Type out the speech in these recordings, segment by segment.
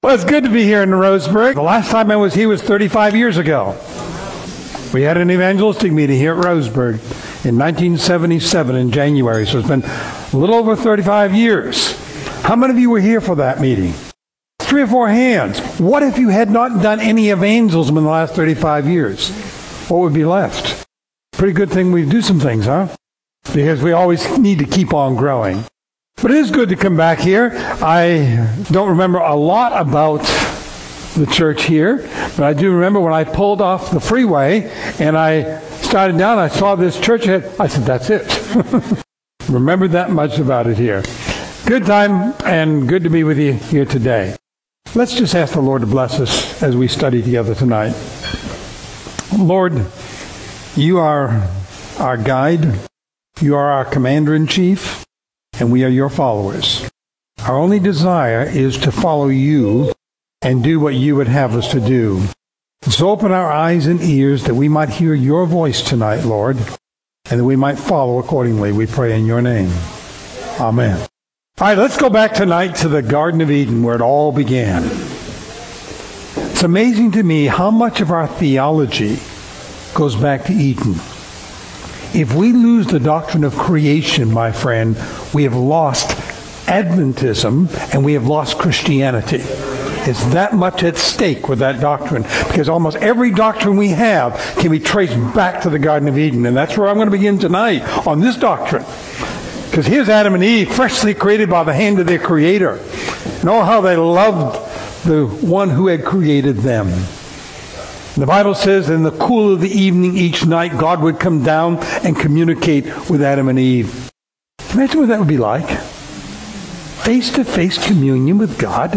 Well, it's good to be here in Roseburg. The last time I was here was 35 years ago. We had an evangelistic meeting here at Roseburg in 1977 in January, so it's been a little over 35 years. How many of you were here for that meeting? 3 or 4 hands. What if you had not done any evangelism in the last 35 years? What would be left? Pretty good thing we do some things, huh? Because we always need to keep on growing. But it is good to come back here. I don't remember a lot about the church here, but I do remember when I pulled off the freeway and I started down, I saw this church ahead. I said, that's it. Remember that much about it here. Good time and good to be with you here today. Let's just ask the Lord to bless us as we study together tonight. Lord, you are our guide. You are our commander-in-chief. And we are your followers. Our only desire is to follow you and do what you would have us to do. So open our eyes and ears that we might hear your voice tonight, Lord, and that we might follow accordingly. We pray in your name. Amen. All right, let's go back tonight to the Garden of Eden where it all began. It's amazing to me how much of our theology goes back to Eden. If we lose the doctrine of creation, my friend, we have lost Adventism and we have lost Christianity. It's that much at stake with that doctrine, because almost every doctrine we have can be traced back to the Garden of Eden. And that's where I'm going to begin tonight, on this doctrine. Because here's Adam and Eve, freshly created by the hand of their Creator. And oh, how they loved the one who had created them. The Bible says in the cool of the evening each night, God would come down and communicate with Adam and Eve. Imagine what that would be like. Face-to-face communion with God.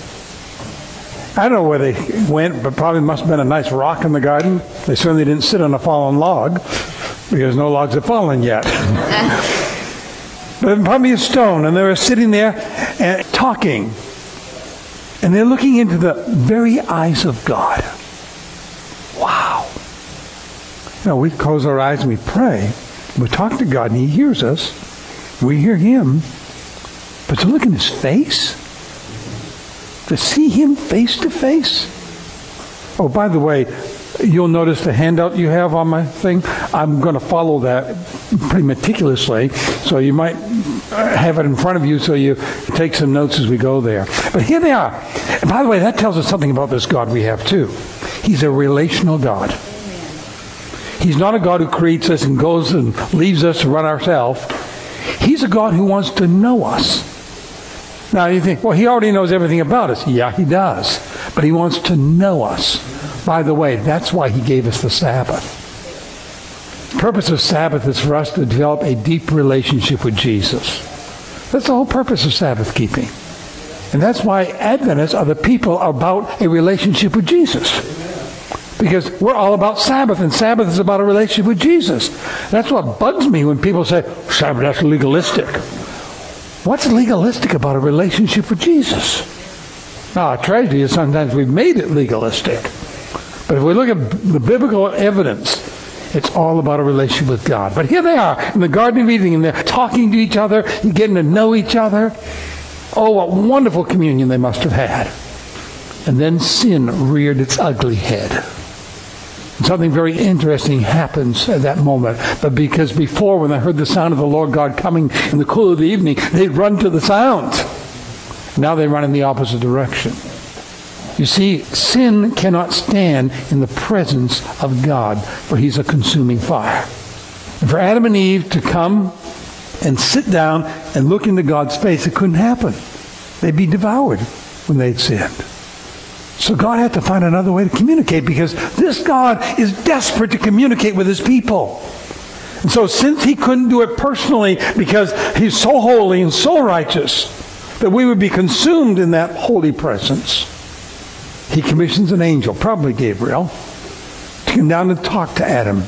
I don't know where they went, but probably must have been a nice rock in the garden. They certainly didn't sit on a fallen log, because no logs have fallen yet. But probably a stone, and they were sitting there and talking. And they're looking into the very eyes of God. Wow. You know, we close our eyes and we pray. We talk to God and He hears us. We hear Him. But to look in His face, to see Him face to face. Oh, by the way, you'll notice the handout you have on my thing. I'm going to follow that pretty meticulously. So you might have it in front of you so you take some notes as we go there. But here they are. And by the way, that tells us something about this God we have too. He's a relational God. He's not a God who creates us and goes and leaves us to run ourselves. He's a God who wants to know us. Now you think, well, He already knows everything about us. Yeah, He does. But He wants to know us. By the way, that's why He gave us the Sabbath. The purpose of Sabbath is for us to develop a deep relationship with Jesus. That's the whole purpose of Sabbath keeping. And that's why Adventists are the people about a relationship with Jesus. Because we're all about Sabbath, and Sabbath is about a relationship with Jesus. That's what bugs me when people say, Sabbath, that's legalistic. What's legalistic about a relationship with Jesus? Now, our tragedy is sometimes we've made it legalistic. But if we look at the biblical evidence, it's all about a relationship with God. But here they are in the Garden of Eden, and they're talking to each other, and getting to know each other. Oh, what wonderful communion they must have had. And then sin reared its ugly head. And something very interesting happens at that moment. But because before, when they heard the sound of the Lord God coming in the cool of the evening, they'd run to the sound. Now they run in the opposite direction. You see, sin cannot stand in the presence of God, for He's a consuming fire. And for Adam and Eve to come and sit down and look into God's face, it couldn't happen. They'd be devoured when they'd sinned. So God had to find another way to communicate, because this God is desperate to communicate with His people. And so since He couldn't do it personally because He's so holy and so righteous that we would be consumed in that holy presence, He commissions an angel, probably Gabriel, to come down and talk to Adam.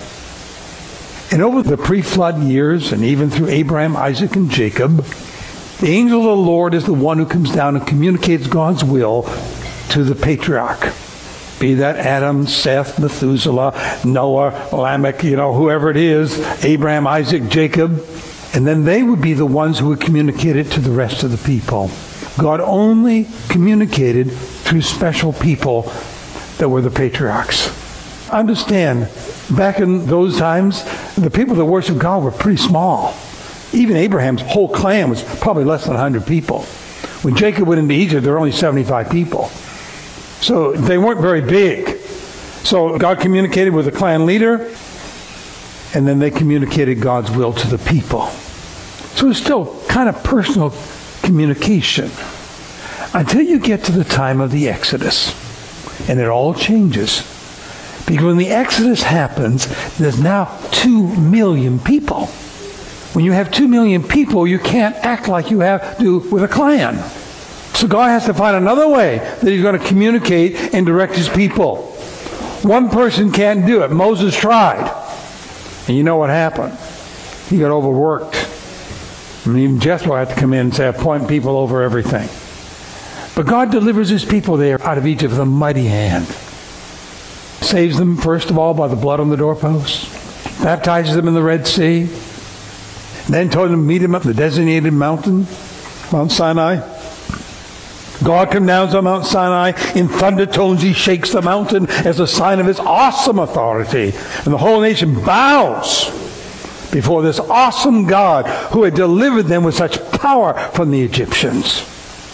And over the pre-flood years, and even through Abraham, Isaac, and Jacob, the angel of the Lord is the one who comes down and communicates God's will to the patriarch. Be that Adam, Seth, Methuselah, Noah, Lamech, whoever it is, Abraham, Isaac, Jacob. And then they would be the ones who would communicate it to the rest of the people. God only communicated two special people that were the patriarchs. Understand, back in those times, the people that worshiped God were pretty small. Even Abraham's whole clan was probably less than 100 people. When Jacob went into Egypt, there were only 75 people. So they weren't very big. So God communicated with the clan leader, and then they communicated God's will to the people. So it's still kind of personal communication until you get to the time of the Exodus. And it all changes. Because when the Exodus happens, there's now 2 million people. When you have 2 million people, you can't act like you have to with a clan. So God has to find another way that he's going to communicate and direct his people. One person can't do it. Moses tried. And you know what happened? He got overworked. And even Jethro had to come in and say, appoint people over everything. But God delivers his people there out of Egypt with a mighty hand. Saves them, first of all, by the blood on the doorposts. Baptizes them in the Red Sea. Then told them to meet him at the designated mountain, Mount Sinai. God comes down to Mount Sinai in thunder tones. He shakes the mountain as a sign of his awesome authority. And the whole nation bows before this awesome God who had delivered them with such power from the Egyptians.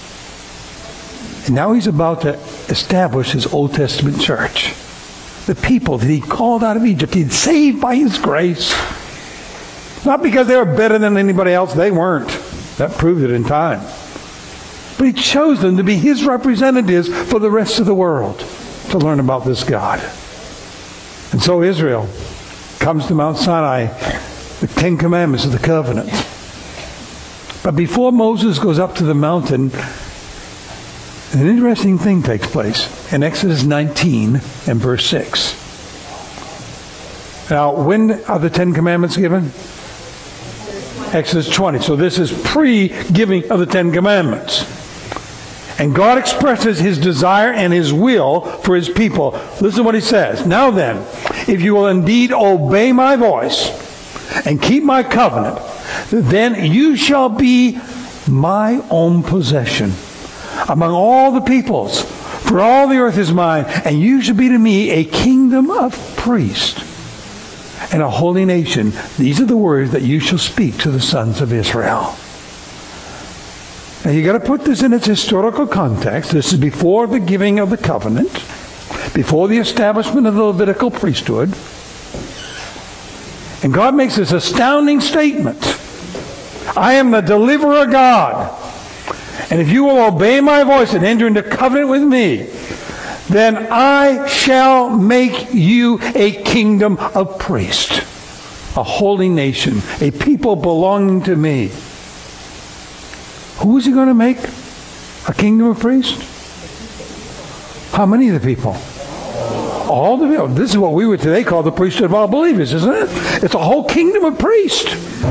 And now he's about to establish his Old Testament church. The people that he called out of Egypt, he'd saved by his grace. Not because they were better than anybody else. They weren't. That proved it in time. But he chose them to be his representatives for the rest of the world to learn about this God. And so Israel comes to Mount Sinai, the 10 Commandments of the covenant. But before Moses goes up to the mountain, an interesting thing takes place in Exodus 19 and verse 6. Now, when are the 10 Commandments given? Exodus 20. So this is pre-giving of the 10 Commandments. And God expresses his desire and his will for his people. Listen to what he says. Now then, if you will indeed obey my voice and keep my covenant, then you shall be my own possession among all the peoples. For all the earth is mine, and you shall be to me a kingdom of priests and a holy nation. These are the words that you shall speak to the sons of Israel. Now you got to put this in its historical context. This is before the giving of the covenant, before the establishment of the Levitical priesthood. And God makes this astounding statement. I am the deliverer God. And if you will obey my voice and enter into covenant with me, then I shall make you a kingdom of priests, a holy nation, a people belonging to me. Who is he going to make a kingdom of priests? How many of the people? All the people. This is what we would today call the priesthood of all believers, isn't it? It's a whole kingdom of priests.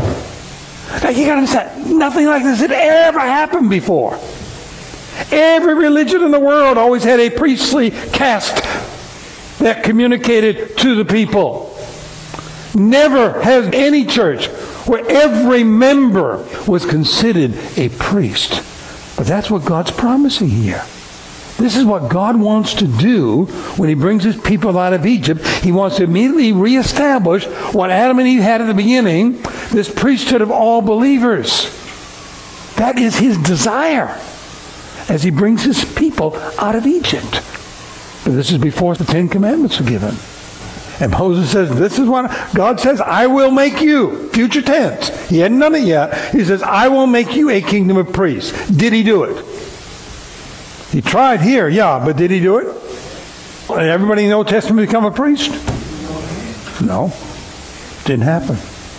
Now you got to understand, nothing like this had ever happened before. Every religion in the world always had a priestly caste that communicated to the people. Never has any church where every member was considered a priest. But that's what God's promising here. This is what God wants to do when he brings his people out of Egypt. He wants to immediately reestablish what Adam and Eve had at the beginning, this priesthood of all believers. That is his desire as he brings his people out of Egypt. But this is before the 10 Commandments were given. And Moses says, this is what God says, I will make you, future tense. He hadn't done it yet. He says, I will make you a kingdom of priests. Did he do it? He tried here, yeah, but did he do it? Did everybody in the Old Testament become a priest? No. Didn't happen.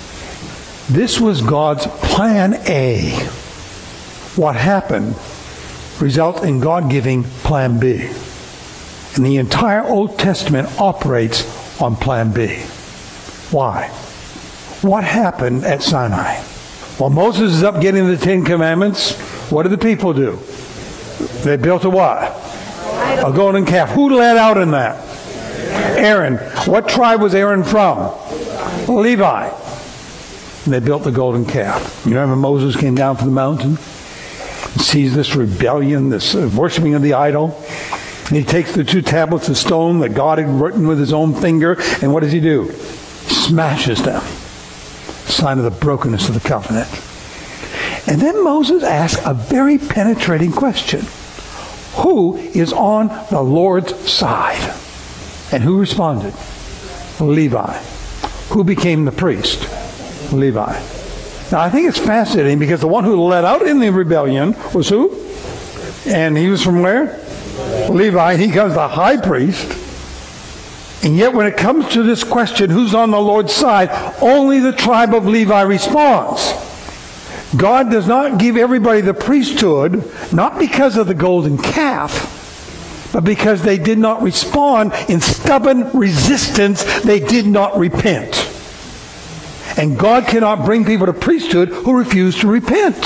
This was God's plan A. What happened results in God giving plan B. And the entire Old Testament operates on plan B. Why? What happened at Sinai? While Moses is up getting the 10 Commandments, what did the people do? They built a what? A golden calf. Who led out in that? Aaron. What tribe was Aaron from? Levi. And they built the golden calf. You remember Moses came down from the mountain? sees this rebellion, this worshiping of the idol. And he takes the 2 tablets of stone that God had written with his own finger, and what does he do? He smashes them. Sign of the brokenness of the covenant. And then Moses asks a very penetrating question. Who is on the Lord's side? And who responded? Levi. Who became the priest? Levi. Now I think it's fascinating because the one who led out in the rebellion was who? And he was from where? Levi. He becomes the high priest. And yet when it comes to this question, who's on the Lord's side, only the tribe of Levi responds. God does not give everybody the priesthood, not because of the golden calf, but because they did not respond in stubborn resistance. They did not repent. And God cannot bring people to priesthood who refuse to repent.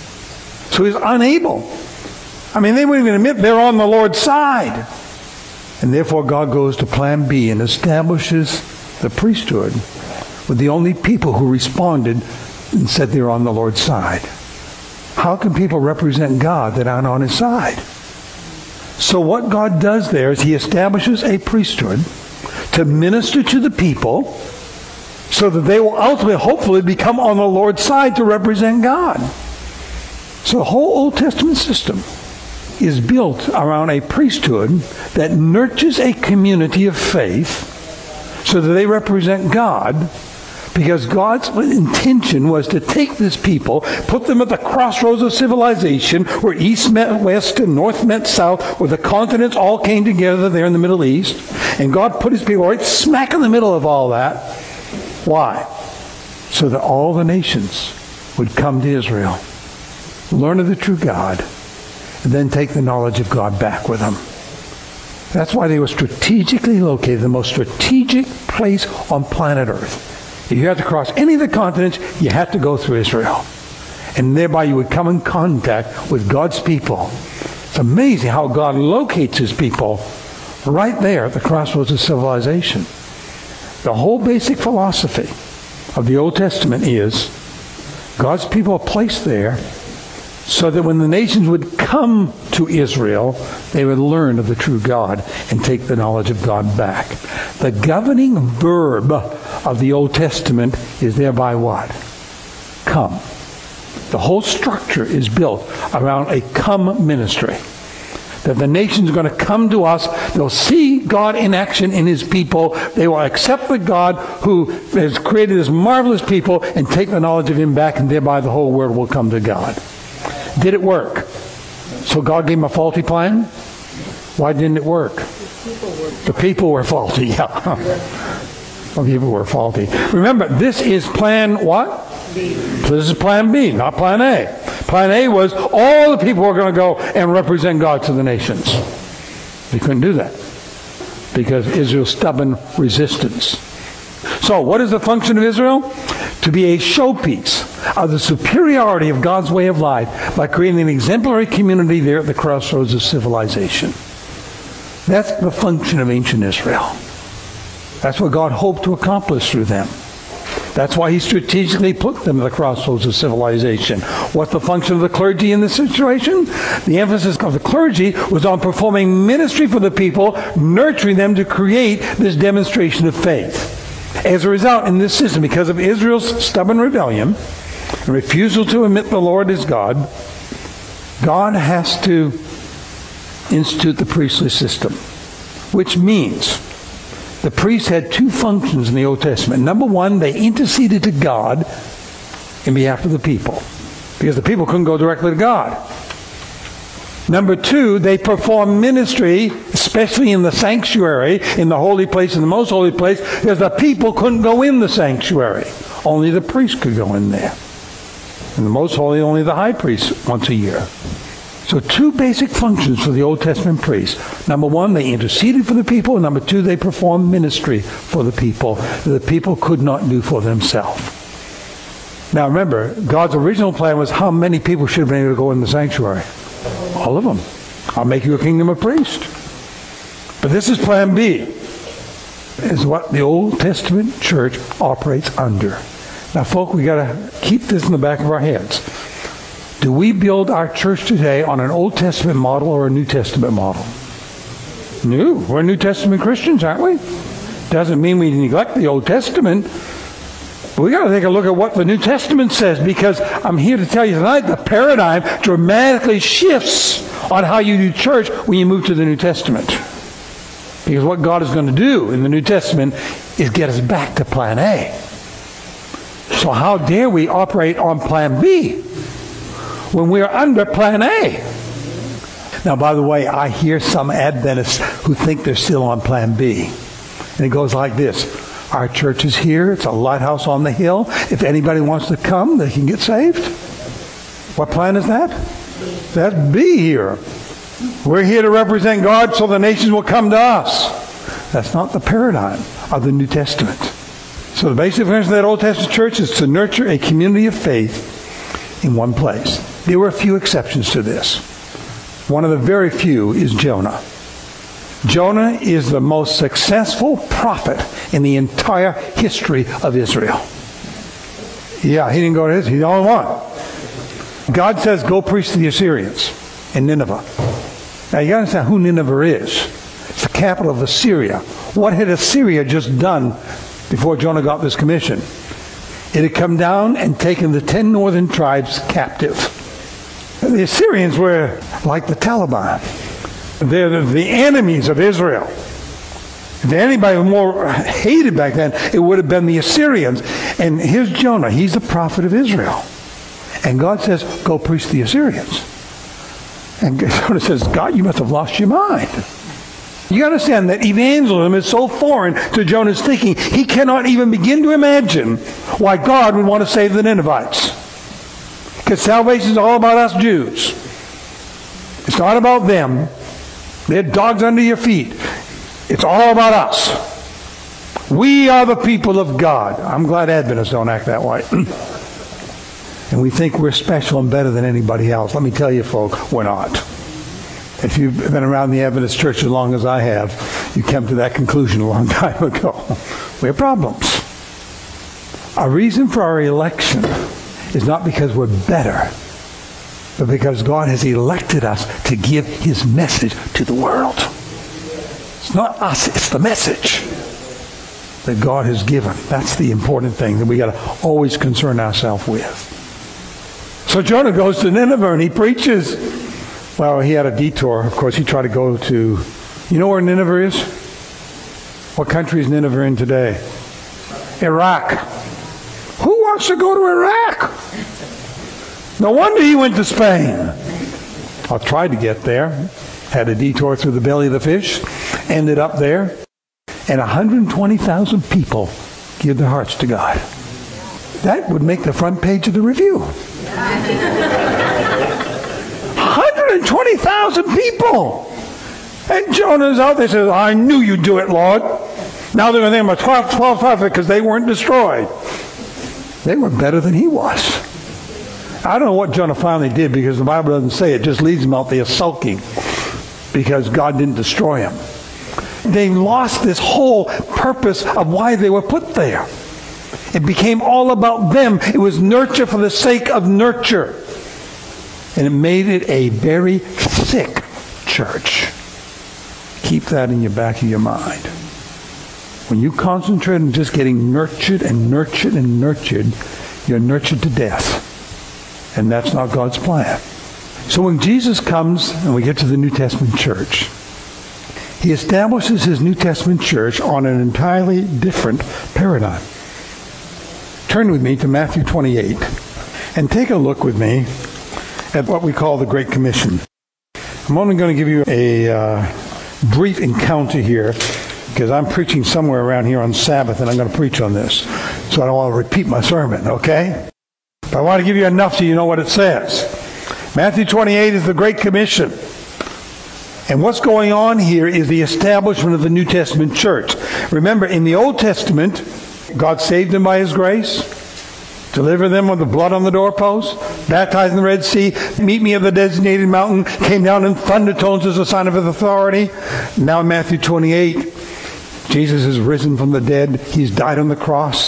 So he's unable. I mean, they wouldn't even admit they're on the Lord's side. And therefore God goes to plan B and establishes the priesthood with the only people who responded and said they're on the Lord's side. How can people represent God that aren't on his side? So what God does there is he establishes a priesthood to minister to the people so that they will ultimately, hopefully, become on the Lord's side to represent God. So the whole Old Testament system is built around a priesthood that nurtures a community of faith so that they represent God, because God's intention was to take this people, put them at the crossroads of civilization, where east met west and north met south, where the continents all came together there in the Middle East. And God put his people right smack in the middle of all that. Why? So that all the nations would come to Israel, learn of the true God, and then take the knowledge of God back with them. That's why they were strategically located, the most strategic place on planet Earth. If you had to cross any of the continents, you had to go through Israel. And thereby you would come in contact with God's people. It's amazing how God locates his people right there at the crossroads of civilization. The whole basic philosophy of the Old Testament is God's people are placed there so that when the nations would come to Israel, they would learn of the true God and take the knowledge of God back. The governing verb of the Old Testament is thereby what? Come. The whole structure is built around a come ministry. That the nations are going to come to us. They'll see God in action in his people. They will accept the God who has created this marvelous people and take the knowledge of him back, and thereby the whole world will come to God. Did it work? So God gave him a faulty plan? Why didn't it work? The people were faulty. Yeah. The people were faulty. Remember, this is plan what? B. So this is plan B, not plan A. Plan A was all the people were going to go and represent God to the nations. They couldn't do that because Israel's stubborn resistance. So what is the function of Israel? To be a showpiece of the superiority of God's way of life by creating an exemplary community there at the crossroads of civilization. That's the function of ancient Israel. That's what God hoped to accomplish through them. That's why he strategically put them at the crossroads of civilization. What's the function of the clergy in this situation? The emphasis of the clergy was on performing ministry for the people, nurturing them to create this demonstration of faith. As a result, in this system, because of Israel's stubborn rebellion and refusal to admit the Lord is God, God has to institute the priestly system, which means the priests had two functions in the Old Testament. Number one, they interceded to God in behalf of the people, because the people couldn't go directly to God. Number two, they performed ministry, especially in the sanctuary, in the holy place, in the most holy place, because the people couldn't go in the sanctuary. Only the priest could go in there. In the most holy, only the high priest once a year. So two basic functions for the Old Testament priests. Number one, they interceded for the people. And number two, they performed ministry for the people that the people could not do for themselves. Now remember, God's original plan was how many people should have been able to go in the sanctuary? All of them. I'll make you a kingdom of priests. But this is plan B. Is what the Old Testament church operates under. Now, folk, we got to keep this in the back of our heads. Do we build our church today on an Old Testament model or a New Testament model? No. We're New Testament Christians, aren't we? Doesn't mean we neglect the Old Testament. But we got to take a look at what the New Testament says, because I'm here to tell you tonight the paradigm dramatically shifts on how you do church when you move to the New Testament. Because what God is going to do in the New Testament is get us back to plan A. So how dare we operate on plan B when we're under plan A? Now, by the way, I hear some Adventists who think they're still on plan B. And it goes like this. Our church is here. It's a lighthouse on the hill. If anybody wants to come, they can get saved. What plan is that? That's B here. We're here to represent God so the nations will come to us. That's not the paradigm of the New Testament. So the basic function of that Old Testament church is to nurture a community of faith in one place. There were a few exceptions to this. One of the very few is Jonah. Jonah is the most successful prophet in the entire history of Israel. Yeah, he didn't go to Israel. He's the only one. God says, go preach to the Assyrians in Nineveh. Now, you got to understand who Nineveh is. It's the capital of Assyria. What had Assyria just done before Jonah got this commission? It had come down and taken the 10 northern tribes captive. The Assyrians were like the Taliban. They're the enemies of Israel. If anybody was more hated back then, it would have been the Assyrians. And here's Jonah. He's the prophet of Israel. And God says, go preach to the Assyrians. And Jonah says, God, you must have lost your mind. You understand that evangelism is so foreign to Jonah's thinking, he cannot even begin to imagine why God would want to save the Ninevites. Because salvation is all about us Jews. It's not about them. They're dogs under your feet. It's all about us. We are the people of God. I'm glad Adventists don't act that way. And we think we're special and better than anybody else. Let me tell you, folk, we're not. If you've been around the Adventist church as long as I have, you came to that conclusion a long time ago. We have problems. Our reason for our election is not because we're better, but because God has elected us to give His message to the world. It's not us, it's the message that God has given. That's the important thing that we got to always concern ourselves with. So Jonah goes to Nineveh and he preaches. Well, he had a detour. Of course, he tried to go to... You know where Nineveh is? What country is Nineveh in today? Iraq. Who wants to go to Iraq? No wonder he went to Spain. I tried to get there. Had a detour through the belly of the fish. Ended up there. And 120,000 people give their hearts to God. That would make the front page of the Review. 120,000 people. And Jonah's out there says, I knew you'd do it, Lord. Now they're going to name a 12 prophet because they weren't destroyed. They were better than he was. I don't know what Jonah finally did, because the Bible doesn't say. It just leaves him out there sulking because God didn't destroy him. They lost this whole purpose of why they were put there. It became all about them. It was nurture for the sake of nurture. And it made it a very sick church. Keep that in the back of your mind. When you concentrate on just getting nurtured and nurtured and nurtured, you're nurtured to death. And that's not God's plan. So when Jesus comes and we get to the New Testament church, He establishes His New Testament church on an entirely different paradigm. Turn with me to Matthew 28 and take a look with me at what we call the Great Commission. I'm only going to give you a brief encounter here, because I'm preaching somewhere around here on Sabbath, and I'm going to preach on this. So I don't want to repeat my sermon, okay? But I want to give you enough so you know what it says. Matthew 28 is the Great Commission. And what's going on here is the establishment of the New Testament church. Remember, in the Old Testament, God saved them by His grace, delivered them with the blood on the doorpost, baptized in the Red Sea, meet me at the designated mountain, came down in thunder tones as a sign of His authority. Now in Matthew 28, Jesus is risen from the dead. He's died on the cross.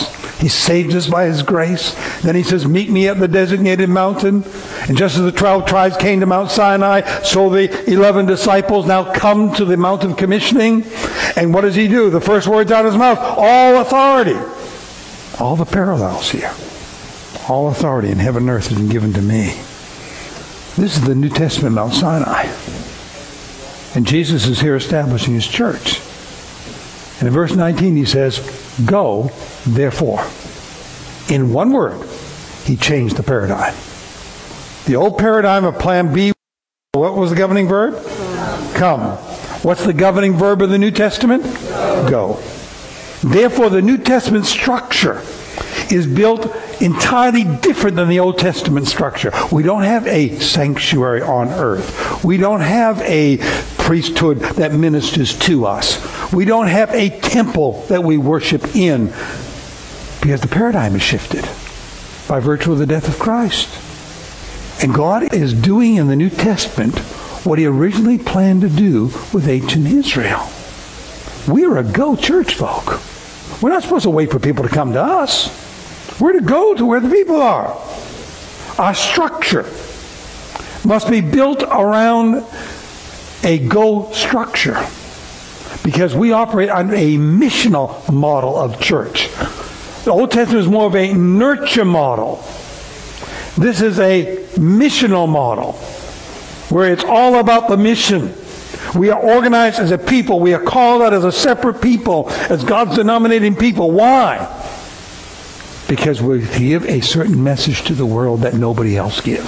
He saved us by His grace. Then He says, meet me at the designated mountain. And just as the 12 tribes came to Mount Sinai, so the 11 disciples now come to the Mount of Commissioning. And what does He do? The first words out of His mouth, all authority. All the parallels here. All authority in heaven and earth has been given to me. This is the New Testament Mount Sinai. And Jesus is here establishing His church. And in verse 19 He says, go, therefore. In one word, He changed the paradigm. The old paradigm of Plan B, what was the governing verb? Come. What's the governing verb of the New Testament? Go. Therefore, the New Testament structure is built entirely different than the Old Testament structure. We don't have a sanctuary on earth. We don't have a priesthood that ministers to us. We don't have a temple that we worship in, because the paradigm is shifted by virtue of the death of Christ. And God is doing in the New Testament what He originally planned to do with ancient Israel. We're a go church, folk. We're not supposed to wait for people to come to us. We're to go to where the people are. Our structure must be built around a go structure, because we operate on a missional model of church. The Old Testament is more of a nurture model. This is a missional model, where it's all about the mission. We are organized as a people. We are called out as a separate people, as God's denominating people. Why? Because we give a certain message to the world that nobody else gives.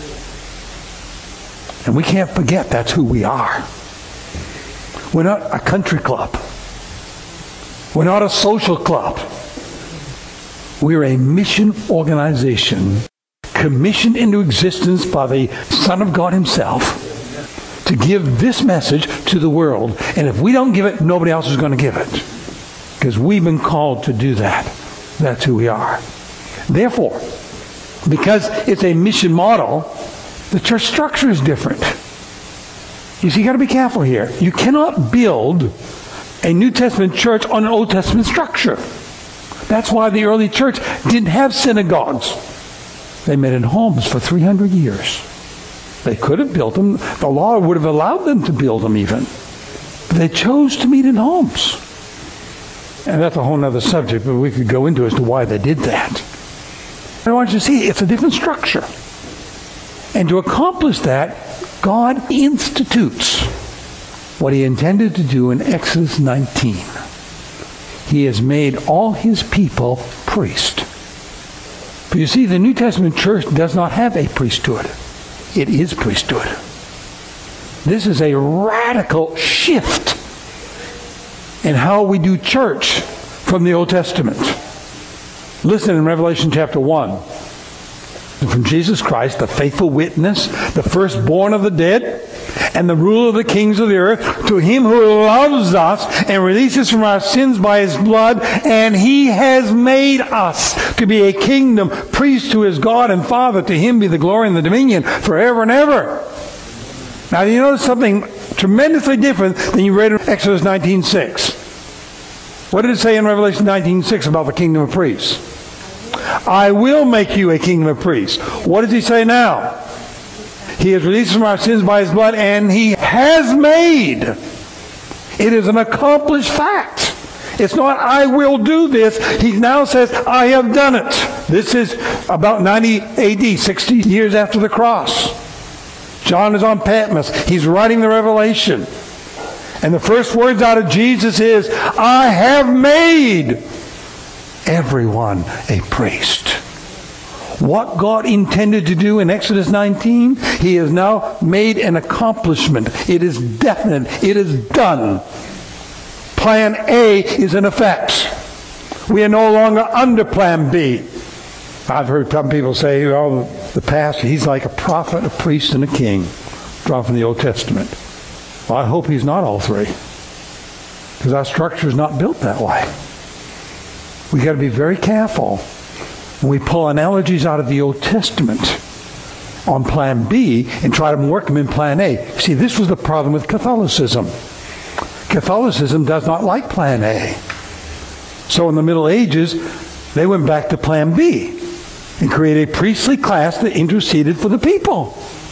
And we can't forget that's who we are. We're not a country club. We're not a social club. We're a mission organization commissioned into existence by the Son of God Himself to give this message to the world. And if we don't give it, nobody else is going to give it, because we've been called to do that. That's who we are. Therefore, because it's a mission model, the church structure is different. You see, you got to be careful here. You cannot build a New Testament church on an Old Testament structure. That's why the early church didn't have synagogues. They met in homes for 300 years. They could have built them. The law would have allowed them to build them even. But they chose to meet in homes. And that's a whole other subject, but we could go into as to why they did that. I want you to see it's a different structure. And to accomplish that, God institutes what He intended to do in Exodus 19. He has made all His people priests. But you see, the New Testament church does not have a priesthood. It is priesthood. This is a radical shift in how we do church from the Old Testament. Listen in Revelation chapter 1. From Jesus Christ, the faithful witness, the firstborn of the dead, and the ruler of the kings of the earth, to Him who loves us and releases from our sins by His blood, and He has made us to be a kingdom, priest to His God and Father. To Him be the glory and the dominion forever and ever. Now, you notice something tremendously different than you read in Exodus 19:6. What did it say in Revelation 19:6 about the kingdom of priests? I will make you a kingdom of priests. What does He say now? He has released from our sins by His blood, and He has made. It is an accomplished fact. It's not, I will do this. He now says, I have done it. This is about 90 AD, 60 years after the cross. John is on Patmos. He's writing the Revelation. And the first words out of Jesus is, I have made everyone a priest. What God intended to do in Exodus 19, He has now made an accomplishment. It is definite. It is done. Plan A is in effect. We are no longer under Plan B. I've heard some people say, oh, the pastor, he's like a prophet, a priest, and a king, drawn from the Old Testament. Well, I hope he's not all three, because our structure is not built that way. We've got to be very careful when we pull analogies out of the Old Testament on Plan B and try to work them in Plan A. See, this was the problem with Catholicism. Catholicism does not like Plan A. So in the Middle Ages, They went back to plan B and created a priestly class that interceded for the people.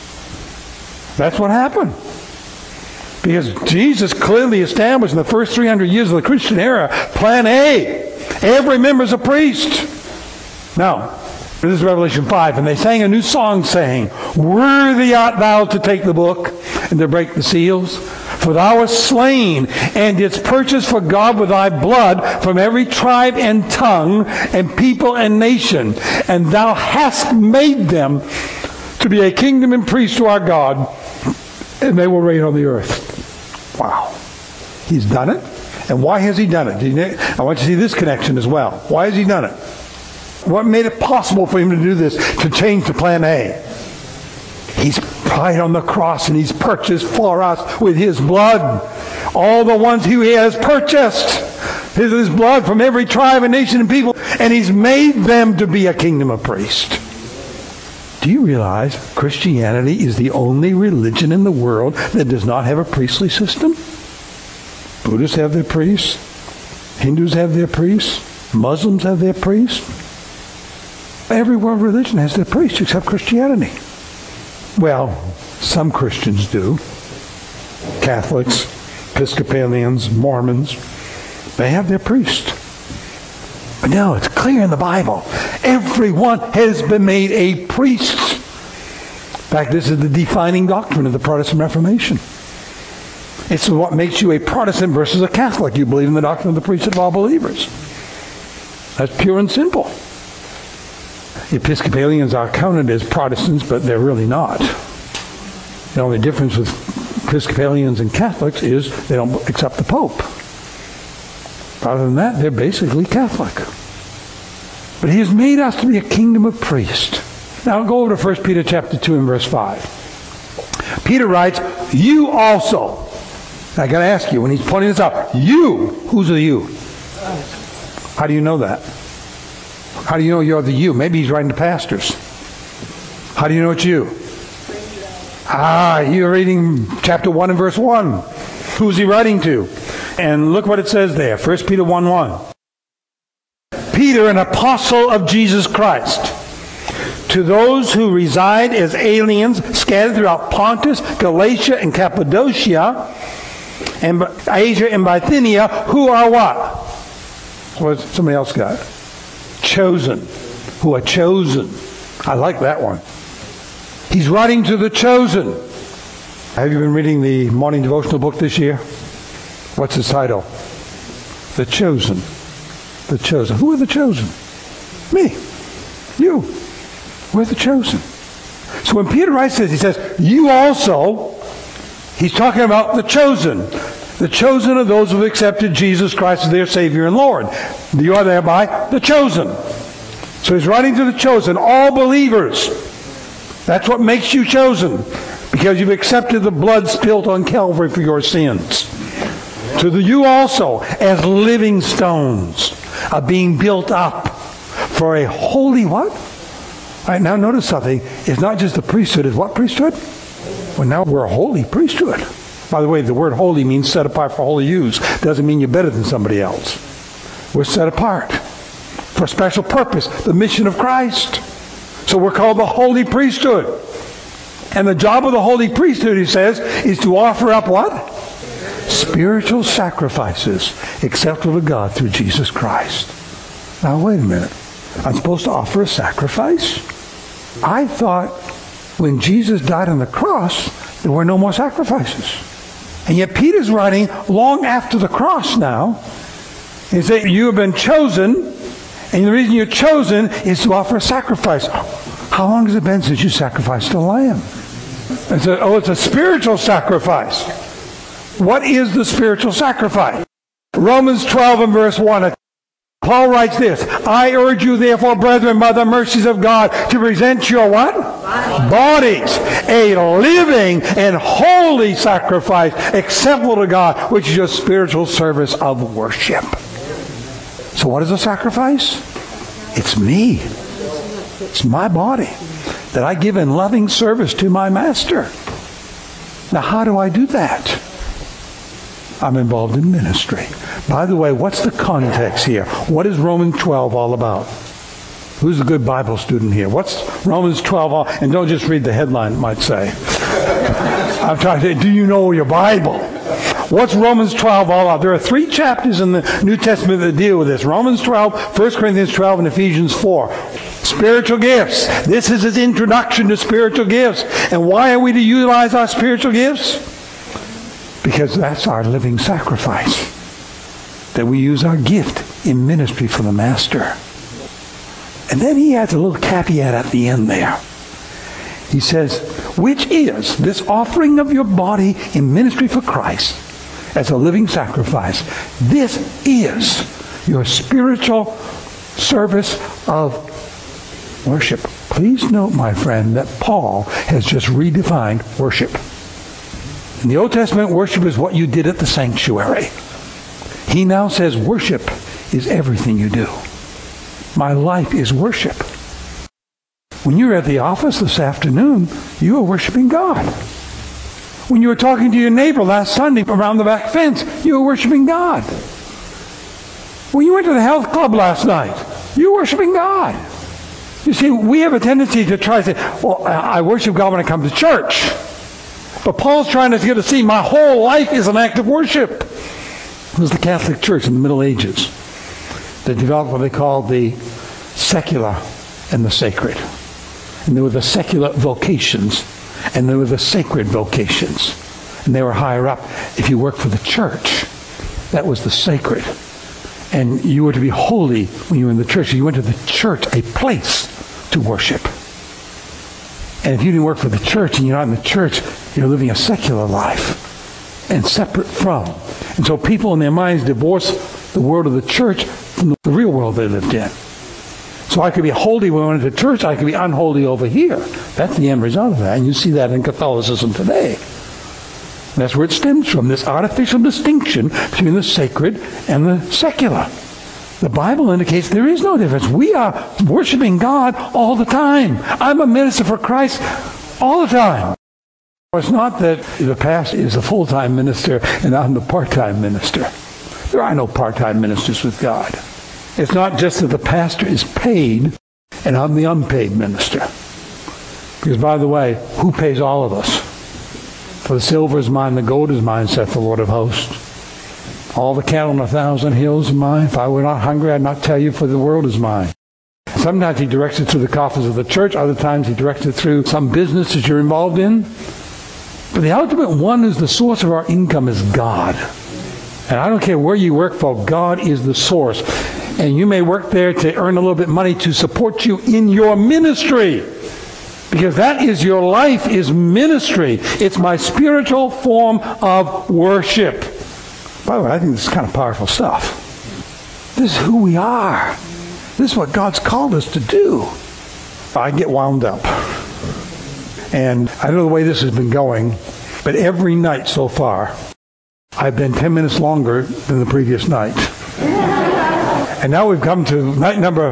That's what happened. Because Jesus clearly established in the first 300 years of the Christian era, plan A. Every member is a priest. Now, this is Revelation 5. And they sang a new song saying, "Worthy art thou to take the book and to break the seals. For thou wast slain and didst purchase for God with thy blood from every tribe and tongue and people and nation. And thou hast made them to be a kingdom and priests to our God, and they will reign on the earth." Wow. He's done it. And why has he done it? I want you to see this connection as well. Why has he done it? What made it possible for him to do this, to change to plan A? He's died on the cross and he's purchased for us with his blood all the ones who he has purchased. His blood from every tribe and nation and people. And he's made them to be a kingdom of priests. Do you realize Christianity is the only religion in the world that does not have a priestly system? Buddhists have their priests. Hindus have their priests. Muslims have their priests. Every world religion has their priests except Christianity. Well, some Christians do. Catholics, Episcopalians, Mormons, they have their priests. But no, it's clear in the Bible. Everyone has been made a priest. In fact, this is the defining doctrine of the Protestant Reformation. It's what makes you a Protestant versus a Catholic. You believe in the doctrine of the priesthood of all believers. That's pure and simple. Episcopalians are counted as Protestants, but they're really not. The only difference with Episcopalians and Catholics is they don't accept the Pope. Other than that, they're basically Catholic. But he has made us to be a kingdom of priests. Now go over to 1 Peter chapter 2 and verse 5. Peter writes, "You also." I got to ask you, when he's pointing this out, you, who's the you? How do you know that? How do you know you're the you? Maybe he's writing to pastors. How do you know it's you? You're reading chapter 1 and verse 1. Who's he writing to? And look what it says there, 1 Peter 1:1. "Peter, an apostle of Jesus Christ, to those who reside as aliens scattered throughout Pontus, Galatia, and Cappadocia, and Asia and Bithynia, who are what? What somebody else got? Chosen. Who are chosen. I like that one. He's writing to the chosen. Have you been reading the morning devotional book this year? What's its title? The Chosen. The chosen. Who are the chosen? Me. You. We're the chosen. So when Peter writes this, he says, you also, he's talking about the chosen. The chosen are those who have accepted Jesus Christ as their Savior and Lord. You are thereby the chosen. So he's writing to the chosen, all believers. That's what makes you chosen, because you've accepted the blood spilled on Calvary for your sins. To the you also, as living stones, are being built up for a holy what? All right, now notice something. It's not just the priesthood. It's what priesthood? Well, now we're a holy priesthood. By the way, the word holy means set apart for holy use. Doesn't mean you're better than somebody else. We're set apart for a special purpose, the mission of Christ. So we're called the holy priesthood. And the job of the holy priesthood, he says, is to offer up what? Spiritual sacrifices acceptable to God through Jesus Christ. Now, wait a minute. I'm supposed to offer a sacrifice? I thought when Jesus died on the cross, there were no more sacrifices. And yet Peter's writing long after the cross now. He says, you have been chosen, and the reason you're chosen is to offer a sacrifice. How long has it been since you sacrificed a lamb? And so, it's a spiritual sacrifice. What is the spiritual sacrifice? Romans 12 and verse 1. Paul writes this, I urge you therefore, brethren, by the mercies of God, to present your what? Bodies, a living and holy sacrifice, acceptable to God, which is your spiritual service of worship. So what is a sacrifice? It's me. It's my body that I give in loving service to my master. Now, how do I do that? I'm involved in ministry. By the way, what's the context here? What is Romans 12 all about? Who's a good Bible student here? What's Romans 12 all? And don't just read the headline, it might say. I'm trying to say, do you know your Bible? What's Romans 12 all about? There are 3 chapters in the New Testament that deal with this. Romans 12, 1 Corinthians 12, and Ephesians 4. Spiritual gifts. This is his introduction to spiritual gifts. And why are we to utilize our spiritual gifts? Because that's our living sacrifice. That we use our gift in ministry for the Master. And then he adds a little caveat at the end there. He says, which is this offering of your body in ministry for Christ as a living sacrifice. This is your spiritual service of worship. Please note, my friend, that Paul has just redefined worship. In the Old Testament, worship is what you did at the sanctuary. He now says worship is everything you do. My life is worship. When you were at the office this afternoon, you were worshiping God. When you were talking to your neighbor last Sunday around the back fence, you were worshiping God. When you went to the health club last night, you were worshiping God. You see, we have a tendency to try to say, well, I worship God when I come to church. But Paul's trying to get us to see my whole life is an act of worship. It was the Catholic Church in the Middle Ages that developed what they called the secular and the sacred. And there were the secular vocations, and there were the sacred vocations. And they were higher up. If you worked for the church, that was the sacred. And you were to be holy when you were in the church. You went to the church, a place to worship. And if you didn't work for the church and you're not in the church, you're living a secular life and separate from. And so people in their minds divorce the world of the church from the real world they lived in. So I could be holy when I went to church. I could be unholy over here. That's the end result of that. And you see that in Catholicism today. And that's where it stems from, this artificial distinction between the sacred and the secular. The Bible indicates there is no difference. We are worshiping God all the time. I'm a minister for Christ all the time. It's not that the pastor is a full-time minister and I'm the part-time minister. There are no part-time ministers with God. It's not just that the pastor is paid and I'm the unpaid minister. Because, by the way, who pays all of us? For the silver is mine, the gold is mine, saith the Lord of hosts. All the cattle on 1,000 hills are mine. If I were not hungry, I'd not tell you, for the world is mine. Sometimes he directs it through the coffers of the church. Other times he directs it through some business that you're involved in. But the ultimate one who's the source of our income is God. And I don't care where you work for, God is the source. And you may work there to earn a little bit of money to support you in your ministry. Because that is your life, is ministry. It's my spiritual form of worship. By the way, I think this is kind of powerful stuff. This is who we are. This is what God's called us to do. I get wound up. And I don't know the way this has been going, but every night so far, I've been 10 minutes longer than the previous night. And now we've come to night number...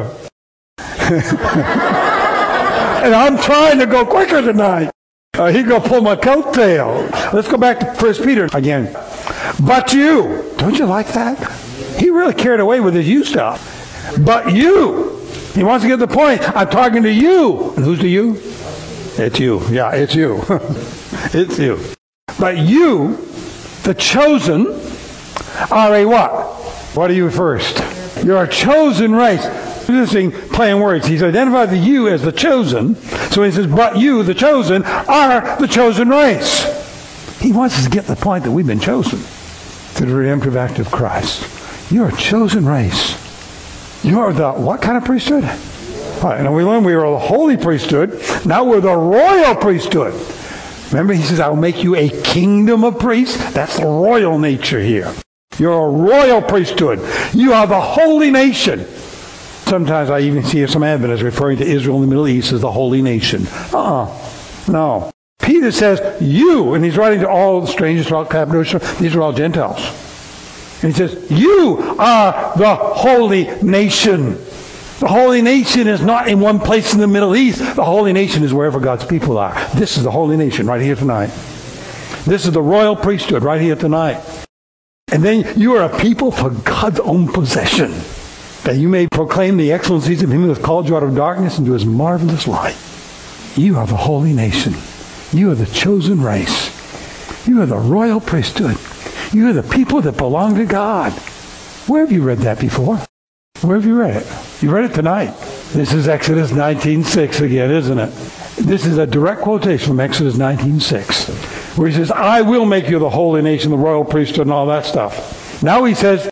And I'm trying to go quicker tonight. He's going to pull my coattail. Let's go back to 1 Peter again. But you. Don't you like that? He really carried away with his you stuff. But you. He wants to get the point. I'm talking to you. And who's the you? It's you. Yeah, it's you. It's you. But you, the chosen, are a what? What are you first? You're a chosen race. Interesting playing words. He's identified the you as the chosen. So he says, but you, the chosen, are the chosen race. He wants us to get the point that we've been chosen through the redemptive act of Christ. You're a chosen race. You're the what kind of priesthood? All right, and we learned we were the holy priesthood. Now we're the royal priesthood. Remember, he says, I will make you a kingdom of priests. That's the royal nature here. You're a royal priesthood. You are the holy nation. Sometimes I even see some Adventists referring to Israel in the Middle East as the holy nation. No. Peter says, you, and he's writing to all the strangers throughout Cappadocia, these are all Gentiles. And he says, you are the holy nation. The holy nation is not in one place in the Middle East. The holy nation is wherever God's people are. This is the holy nation right here tonight. This is the royal priesthood right here tonight. And then you are a people for God's own possession, that you may proclaim the excellencies of him who has called you out of darkness into his marvelous light. You are the holy nation. You are the chosen race. You are the royal priesthood. You are the people that belong to God. Where have you read that before? Where have you read it? You read it tonight. This is Exodus 19:6 again, isn't it? This is a direct quotation from Exodus 19:6, where he says, I will make you the holy nation, the royal priesthood, and all that stuff. Now he says,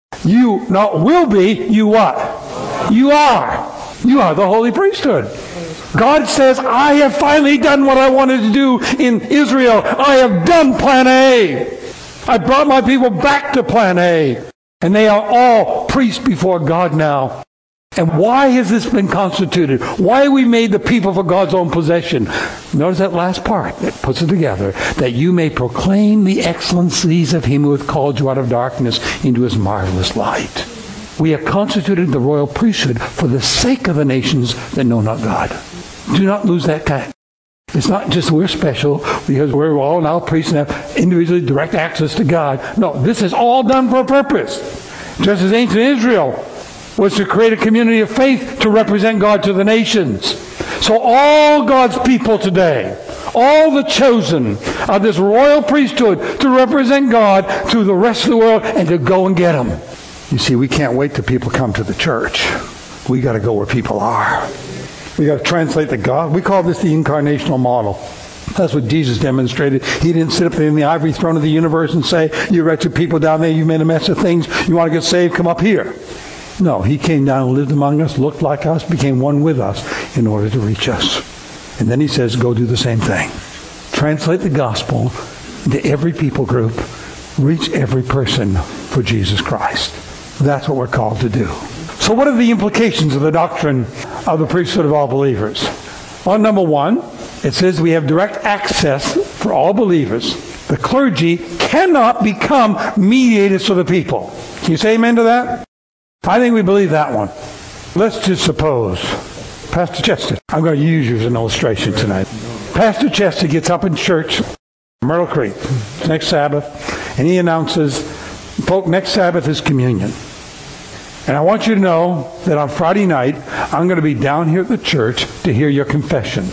you not will be, you what? You are. You are the holy priesthood. God says, I have finally done what I wanted to do in Israel. I have done plan A. I brought my people back to plan A. And they are all priests before God now. And why has this been constituted? Why have we made the people for God's own possession? Notice that last part that puts it together. That you may proclaim the excellencies of him who hath called you out of darkness into his marvelous light. We have constituted the royal priesthood for the sake of the nations that know not God. Do not lose that kind. It's not just we're special because we're all now priests and have individually direct access to God. No, this is all done for a purpose. Just as ancient Israel was to create a community of faith to represent God to the nations. So all God's people today, all the chosen of this royal priesthood to represent God to the rest of the world and to go and get them. You see, we can't wait till people come to the church. We got to go where people are. We got to translate the God. We call this the incarnational model. That's what Jesus demonstrated. He didn't sit up there in the ivory throne of the universe and say, you wretched people down there, you made a mess of things. You want to get saved? Come up here. No, he came down and lived among us, looked like us, became one with us in order to reach us. And then he says, go do the same thing. Translate the gospel into every people group. Reach every person for Jesus Christ. That's what we're called to do. So what are the implications of the doctrine of the priesthood of all believers? Well, number one, it says we have direct access for all believers. The clergy cannot become mediators for the people. Can you say amen to that? I think we believe that one. Let's just suppose, Pastor Chester, I'm going to use you as an illustration tonight. Pastor Chester gets up in church, Myrtle Creek, next Sabbath, and he announces, folks, next Sabbath is communion. And I want you to know that on Friday night, I'm going to be down here at the church to hear your confession.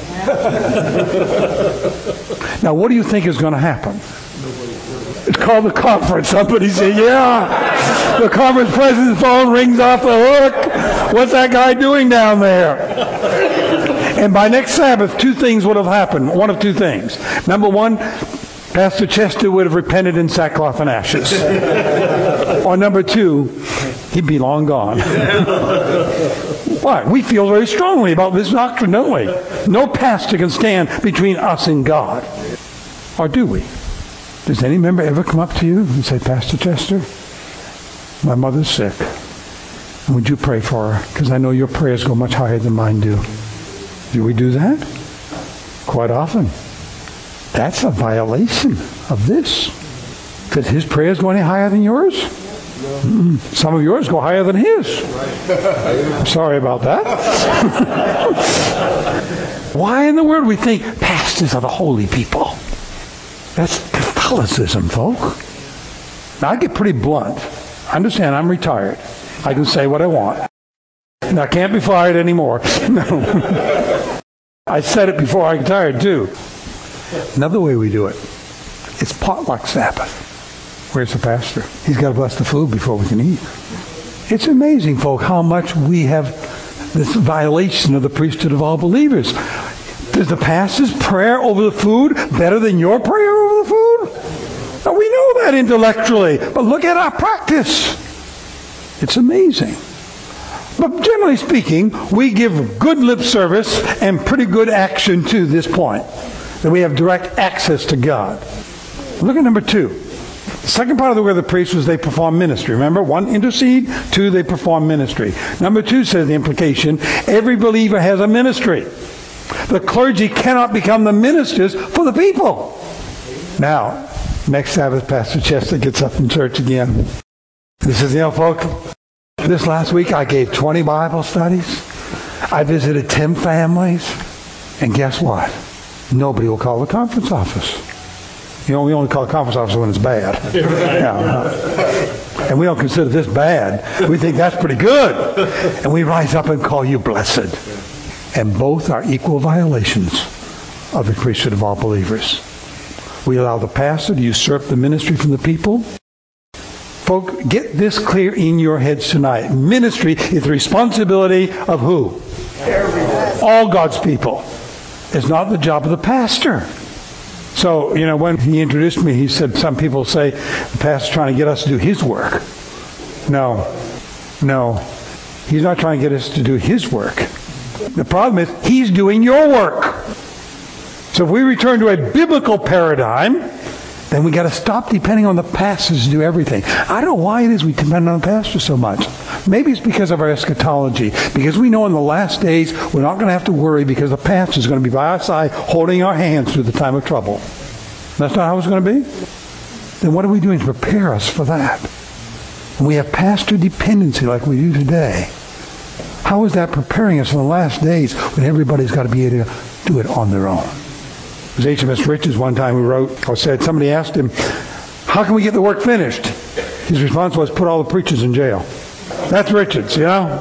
Now, what do you think is going to happen? It's called the conference. Somebody say, yeah. The conference president's phone rings off the hook. What's that guy doing down there? And by next Sabbath, two things would have happened. One of two things. Number one, Pastor Chester would have repented in sackcloth and ashes. Or number two, he'd be long gone. Why? We feel very strongly about this doctrine, don't we? No pastor can stand between us and God. Or do we? Does any member ever come up to you and say, Pastor Chester, my mother's sick. And would you pray for her? Because I know your prayers go much higher than mine do. Do we do that? Quite often. That's a violation of this. Because his prayers go any higher than yours? Some of yours go higher than his. I'm sorry about that. Why in the world we think pastors are the holy people? That's Catholicism, folk. Now I get pretty blunt. Understand, I'm retired. I can say what I want. And I can't be fired anymore. No. I said it before I retired too. Another way we do it, it's potluck Sabbath. Where's the pastor? He's got to bless the food before we can eat. It's amazing, folk, how much we have this violation of the priesthood of all believers. Is the pastor's prayer over the food better than your prayer over the food? Now, we know that intellectually, but look at our practice. It's amazing. But generally speaking, we give good lip service and pretty good action to this point, that we have direct access to God. Look at number two. The second part of the work of the priest was they perform ministry. Remember, one, intercede. Two, they perform ministry. Number two says the implication, every believer has a ministry. The clergy cannot become the ministers for the people. Now, next Sabbath, Pastor Chester gets up in church again. This is, folks, this last week I gave 20 Bible studies. I visited 10 families. And guess what? Nobody will call the conference office. We only call a conference officer when it's bad. Yeah. And we don't consider this bad. We think that's pretty good. And we rise up and call you blessed. And both are equal violations of the priesthood of all believers. We allow the pastor to usurp the ministry from the people. Folks, get this clear in your heads tonight. Ministry is the responsibility of who? Everyone. All God's people. It's not the job of the pastor. So, when he introduced me, he said, some people say the pastor's trying to get us to do his work. No. He's not trying to get us to do his work. The problem is, he's doing your work. So if we return to a biblical paradigm, then we got to stop depending on the pastors to do everything. I don't know why it is we depend on the pastor so much. Maybe it's because of our eschatology. Because we know in the last days we're not going to have to worry because the pastor is going to be by our side holding our hands through the time of trouble. That's not how it's going to be? Then what are we doing to prepare us for that? When we have pastor dependency like we do today, how is that preparing us for the last days when everybody's got to be able to do it on their own? It was H.M.S. Richards one time who wrote or said, somebody asked him, how can we get the work finished? His response was, put all the preachers in jail. That's Richards,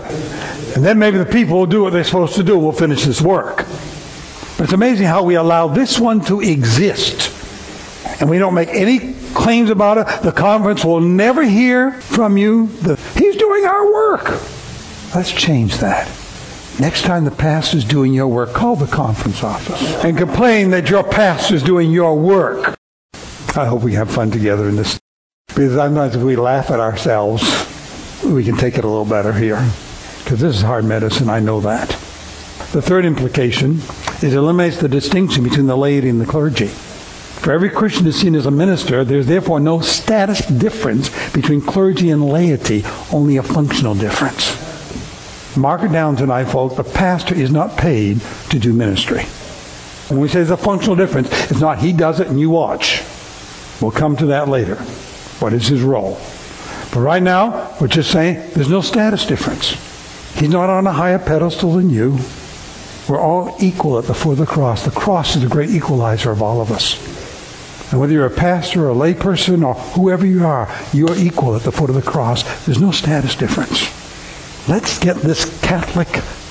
And then maybe the people will do what they're supposed to do and we'll finish this work. But it's amazing how we allow this one to exist. And we don't make any claims about it. The conference will never hear from you. He's doing our work. Let's change that. Next time the pastor's doing your work, call the conference office and complain that your pastor's doing your work. I hope we have fun together in this. Because sometimes if we laugh at ourselves, we can take it a little better here. Because this is hard medicine, I know that. The third implication is it eliminates the distinction between the laity and the clergy. For every Christian is seen as a minister, there's therefore no status difference between clergy and laity, only a functional difference. Mark it down tonight, folks. The pastor is not paid to do ministry. When we say there's a functional difference, it's not he does it and you watch. We'll come to that later. What is his role? But right now, we're just saying there's no status difference. He's not on a higher pedestal than you. We're all equal at the foot of the cross. The cross is the great equalizer of all of us. And whether you're a pastor or a layperson or whoever you are equal at the foot of the cross. There's no status difference. Let's get this Catholic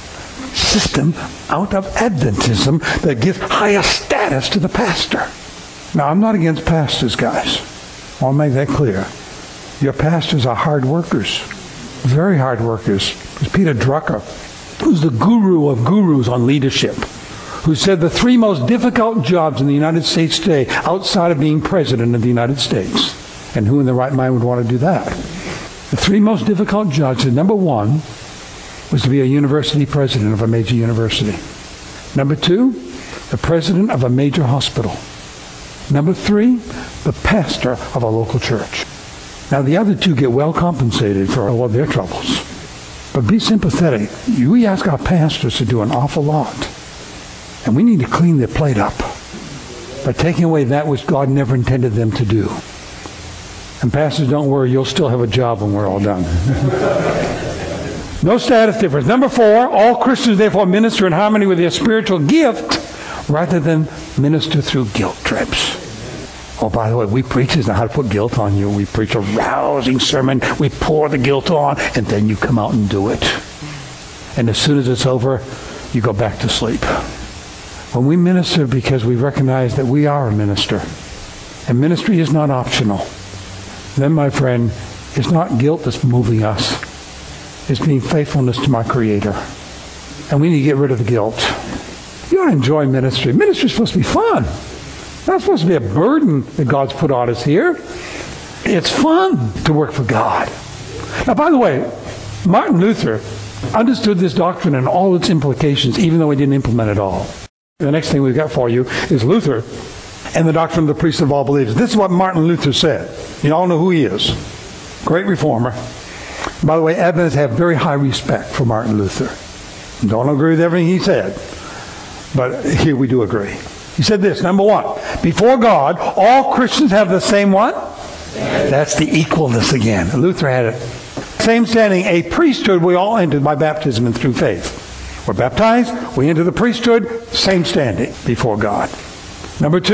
system out of Adventism that gives higher status to the pastor. Now, I'm not against pastors, guys. I want to make that clear. Your pastors are hard workers, very hard workers. There's Peter Drucker, who's the guru of gurus on leadership, who said the three most difficult jobs in the United States today, outside of being president of the United States. And who in their right mind would want to do that? The three most difficult jobs, number one, was to be a university president of a major university. Number two, the president of a major hospital. Number three, the pastor of a local church. Now, the other two get well compensated for all of their troubles. But be sympathetic. We ask our pastors to do an awful lot. And we need to clean their plate up by taking away that which God never intended them to do. And pastors, don't worry, you'll still have a job when we're all done. No status difference. Number four, all Christians therefore minister in harmony with their spiritual gift rather than minister through guilt trips. Oh, by the way, we preachers know how to put guilt on you. We preach a rousing sermon. We pour the guilt on, and then you come out and do it. And as soon as it's over, you go back to sleep. When we minister because we recognize that we are a minister, and ministry is not optional, then, my friend, it's not guilt that's moving us. It's being faithfulness to my Creator. And we need to get rid of the guilt. You ought to enjoy ministry. Ministry is supposed to be fun. It's not supposed to be a burden that God's put on us here. It's fun to work for God. Now, by the way, Martin Luther understood this doctrine and all its implications, even though he didn't implement it all. The next thing we've got for you is Luther and the doctrine of the priesthood of all believers. This is what Martin Luther said. You all know who he is. Great reformer. By the way, Adventists have very high respect for Martin Luther. Don't agree with everything he said, but here we do agree. He said this, number one, before God, all Christians have the same what? That's the equalness again. Luther had it. Same standing, a priesthood we all entered by baptism and through faith. We're baptized, we enter the priesthood, same standing before God. Number two,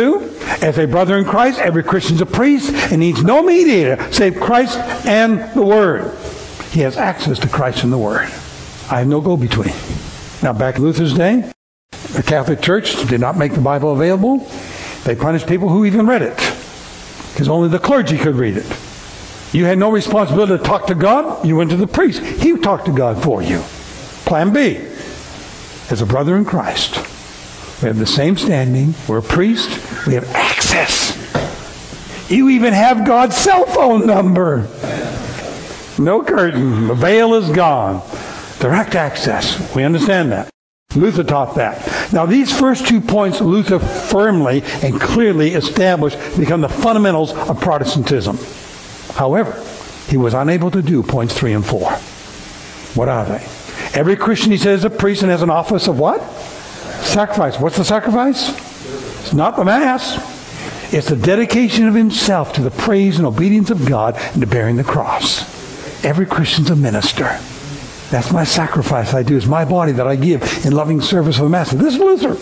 As a brother in Christ, every Christian is a priest and needs no mediator save Christ and the Word. He has access to Christ and the Word. I have no go-between. Now, back in Luther's day, the Catholic Church did not make the Bible available. They punished people who even read it, because only the clergy could read it. You had no responsibility to talk to God. You went to the priest. He talked to God for you. Plan B. As a brother in Christ, we have the same standing. We're a priest. We have access. You even have God's cell phone number. No curtain. The veil is gone. Direct access. We understand that. Luther taught that. Now, these first 2 points Luther firmly and clearly established become the fundamentals of Protestantism. However, he was unable to do points 3 and 4. What are they? Every Christian, he says, is a priest and has an office of what? Sacrifice. What's the sacrifice? It's not the Mass. It's the dedication of himself to the praise and obedience of God and to bearing the cross. Every Christian's a minister. That's my sacrifice I do. It's my body that I give in loving service of the Master. This is Luther.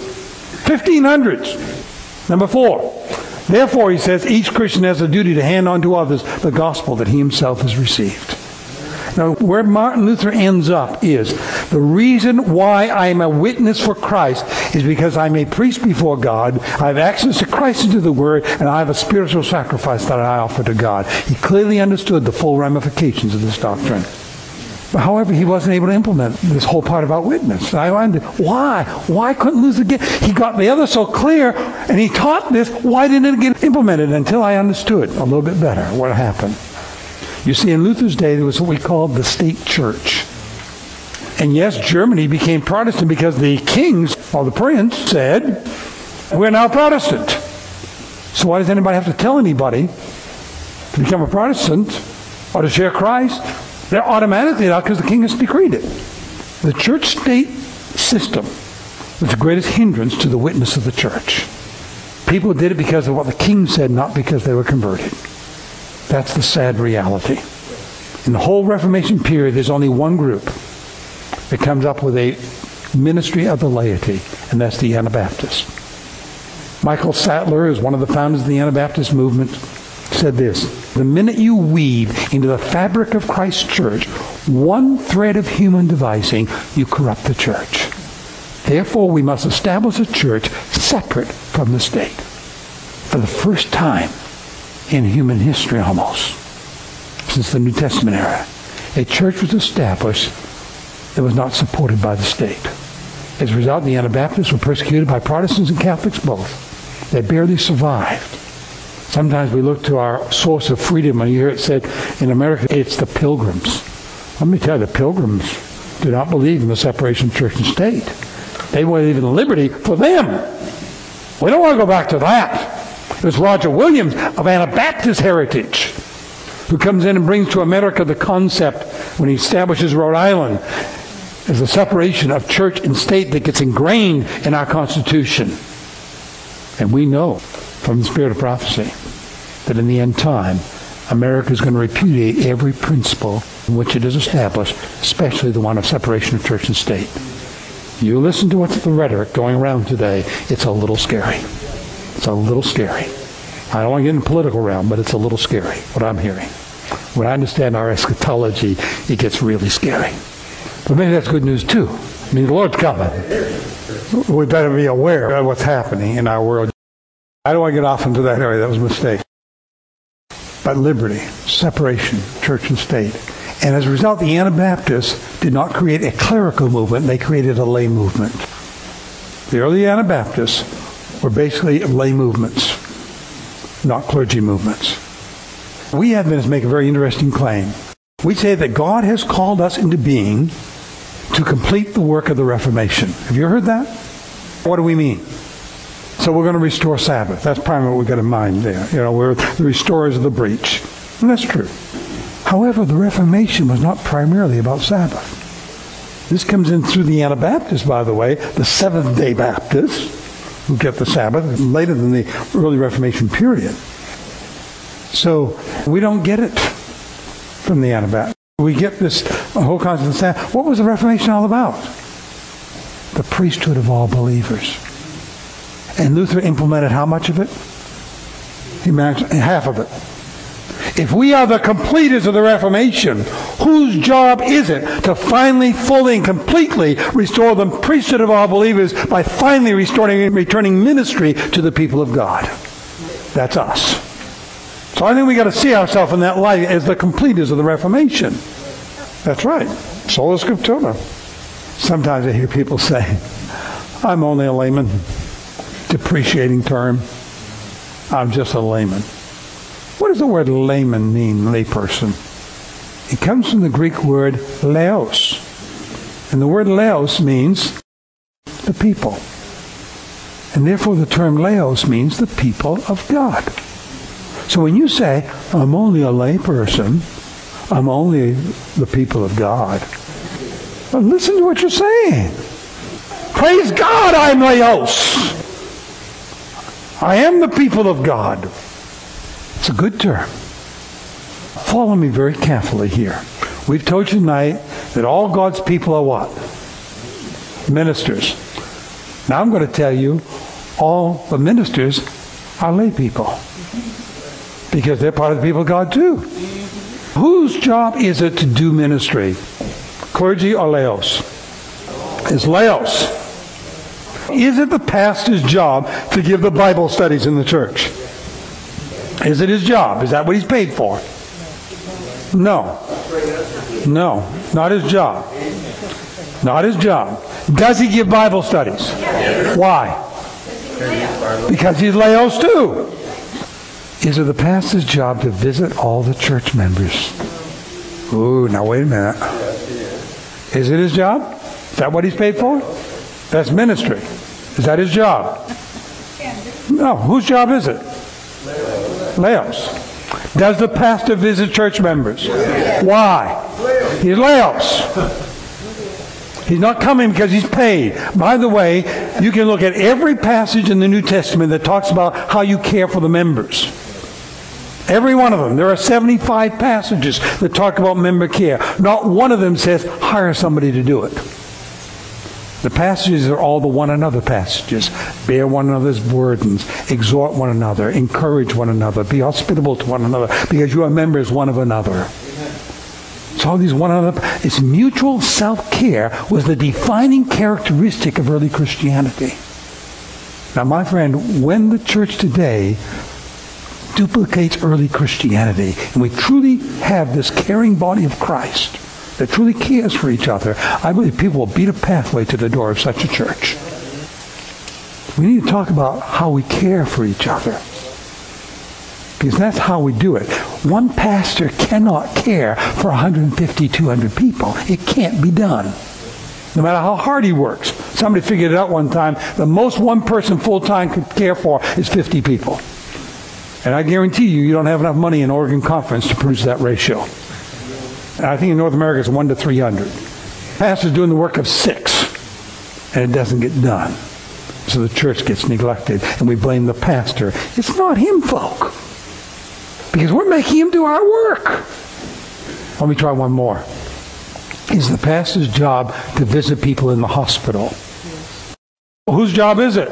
1500s. Number 4. Therefore, he says, each Christian has a duty to hand on to others the gospel that he himself has received. Now, where Martin Luther ends up is, the reason why I am a witness for Christ is because I'm a priest before God, I have access to Christ and to the Word, and I have a spiritual sacrifice that I offer to God. He clearly understood the full ramifications of this doctrine. But however, he wasn't able to implement this whole part about witness. I wondered, why? Why couldn't Luther get... He got the other so clear, and he taught this. Why didn't it get implemented? Until I understood a little bit better what happened. You see, in Luther's day, there was what we called the state church. And yes, Germany became Protestant because the kings, or the prince, said, we're now Protestant. So why does anybody have to tell anybody to become a Protestant or to share Christ? They're automatically out because the king has decreed it. The church-state system was the greatest hindrance to the witness of the church. People did it because of what the king said, not because they were converted. That's the sad reality. In the whole Reformation period, there's only one group that comes up with a ministry of the laity, and that's the Anabaptists. Michael Sattler, who's one of the founders of the Anabaptist movement, said this: the minute you weave into the fabric of Christ's church one thread of human devising, you corrupt the church. Therefore, we must establish a church separate from the state. For the first time in human history almost, since the New Testament era, a church was established that was not supported by the state. As a result, the Anabaptists were persecuted by Protestants and Catholics both. They barely survived. Sometimes we look to our source of freedom, and you hear it said in America, it's the Pilgrims. Let me tell you, the Pilgrims do not believe in the separation of church and state. They believe in liberty for them. We don't want to go back to that. It was Roger Williams of Anabaptist heritage who comes in and brings to America the concept, when he establishes Rhode Island, as the separation of church and state that gets ingrained in our Constitution. And we know from the spirit of prophecy that in the end time, America is going to repudiate every principle in which it is established, especially the one of separation of church and state. You listen to what's the rhetoric going around today, it's a little scary. It's a little scary. I don't want to get in the political realm, but it's a little scary, what I'm hearing. When I understand our eschatology, it gets really scary. But maybe that's good news too. I mean, the Lord's coming. We better be aware of what's happening in our world. I don't want to get off into that area. That was a mistake. But liberty, separation, church and state. And as a result, the Anabaptists did not create a clerical movement. They created a lay movement. The early Anabaptists were basically lay movements, not clergy movements. We Adventists make a very interesting claim. We say that God has called us into being to complete the work of the Reformation. Have you heard that? What do we mean? So we're going to restore Sabbath. That's primarily what we've got in mind there. You know, we're the restorers of the breach. And that's true. However, the Reformation was not primarily about Sabbath. This comes in through the Anabaptists, by the way, the Seventh-day Baptists, who get the Sabbath later than the early Reformation period. So we don't get it from the Anabaptists. We get this whole concept of Sabbath. What was the Reformation all about? The priesthood of all believers. And Luther implemented how much of it? He mentioned half of it. If we are the completers of the Reformation, whose job is it to finally, fully, and completely restore the priesthood of all believers by finally returning ministry to the people of God? That's us. So I think we got to see ourselves in that light as the completers of the Reformation. That's right. Sola Scriptura. Sometimes I hear people say, I'm only a layman. Depreciating term. I'm just a layman. What does the word layman mean, layperson? It comes from the Greek word laos. And the word laos means the people. And therefore the term laos means the people of God. So when you say, I'm only a layperson, I'm only the people of God, well, listen to what you're saying. Praise God, I'm laos. I am the people of God. It's a good term. Follow me very carefully here. We've told you tonight that all God's people are what? Ministers. Now I'm going to tell you all the ministers are lay people. Because they're part of the people of God too. Whose job is it to do ministry? Clergy or laos? It's laos. Is it the pastor's job to give the Bible studies in the church? Is it his job? Is that what he's paid for? No. No, not his job. Not his job. Does he give Bible studies? Why? Because he's laos too. Is it the pastor's job to visit all the church members? Ooh, now wait a minute. Is it his job? Is that what he's paid for? That's ministry. Is that his job? No. Whose job is it? Laos. Does the pastor visit church members? Why? He's laos. He's not coming because he's paid. By the way, you can look at every passage in the New Testament that talks about how you care for the members. Every one of them. There are 75 passages that talk about member care. Not one of them says, hire somebody to do it. The passages are all the one another passages. Bear one another's burdens. Exhort one another. Encourage one another. Be hospitable to one another because you are members one of another. So all these one another. It's mutual self-care was the defining characteristic of early Christianity. Now, my friend, when the church today duplicates early Christianity and we truly have this caring body of Christ that truly cares for each other, I believe people will beat a pathway to the door of such a church. We need to talk about how we care for each other. Because that's how we do it. One pastor cannot care for 150, 200 people. It can't be done. No matter how hard he works. Somebody figured it out one time. The most one person full-time could care for is 50 people. And I guarantee you don't have enough money in Oregon Conference to produce that ratio. I think in North America it's 1 to 300. Pastor's doing the work of 6, and it doesn't get done. So the church gets neglected, and we blame the pastor. It's not him, folk. Because we're making him do our work. Let me try one more. Is the pastor's job to visit people in the hospital? Well, whose job is it?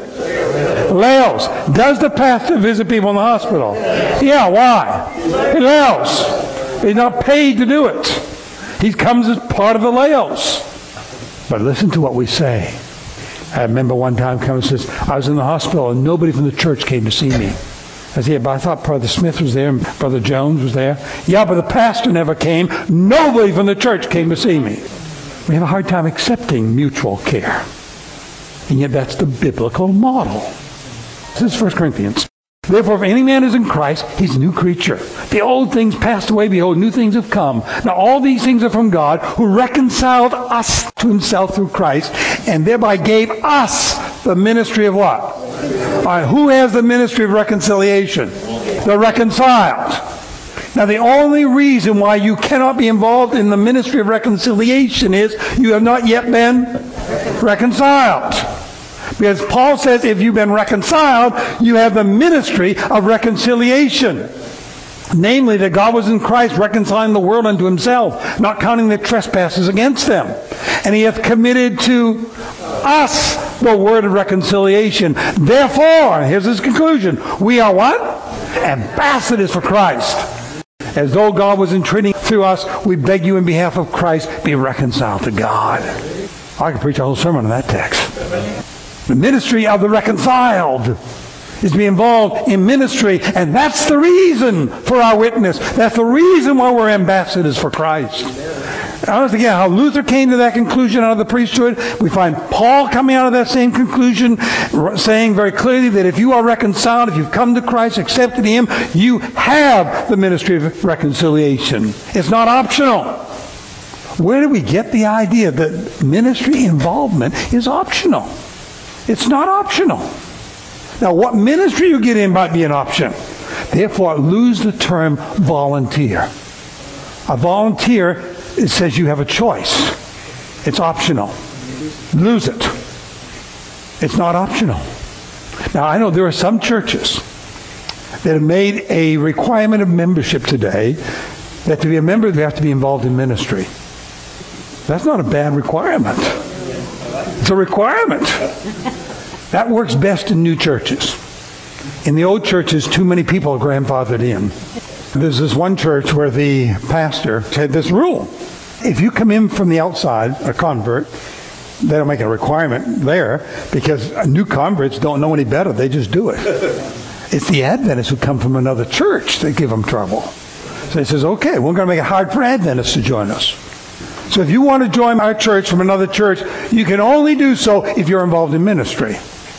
Laos. Does the pastor visit people in the hospital? Yeah, why? Laos. He's not paid to do it. He comes as part of the laos. But listen to what we say. I remember one time coming and says, I was in the hospital and nobody from the church came to see me. I said, yeah, but I thought Brother Smith was there and Brother Jones was there. Yeah, but the pastor never came. Nobody from the church came to see me. We have a hard time accepting mutual care. And yet that's the biblical model. This is 1 Corinthians. Therefore, if any man is in Christ, he's a new creature. The old things passed away, behold, new things have come. Now all these things are from God, who reconciled us to himself through Christ, and thereby gave us the ministry of what? All right, who has the ministry of reconciliation? The reconciled. Now the only reason why you cannot be involved in the ministry of reconciliation is you have not yet been reconciled. Because Paul says if you've been reconciled, you have the ministry of reconciliation. Namely, that God was in Christ reconciling the world unto himself, not counting their trespasses against them. And he hath committed to us the word of reconciliation. Therefore, here's his conclusion, we are what? Ambassadors for Christ. As though God was entreating through us, we beg you in behalf of Christ, be reconciled to God. I could preach a whole sermon on that text. The ministry of the reconciled is to be involved in ministry, and that's the reason for our witness. That's the reason why we're ambassadors for Christ. I don't forget how Luther came to that conclusion out of the priesthood. We find Paul coming out of that same conclusion, saying very clearly that if you are reconciled, if you've come to Christ, accepted Him, you have the ministry of reconciliation. It's not optional. Where do we get the idea that ministry involvement is optional? It's not optional. Now, what ministry you get in might be an option. Therefore, lose the term volunteer. A volunteer, it says you have a choice. It's optional. Lose it. It's not optional. Now, I know there are some churches that have made a requirement of membership today that to be a member, they have to be involved in ministry. That's not a bad requirement. It's a requirement. That works best in new churches. In the old churches, too many people are grandfathered in. There's this one church where the pastor had this rule. If you come in from the outside, a convert, they don't make a requirement there because new converts don't know any better. They just do it. It's the Adventists who come from another church that give them trouble. So he says, okay, we're going to make it hard for Adventists to join us. So if you want to join our church from another church, you can only do so if you're involved in ministry.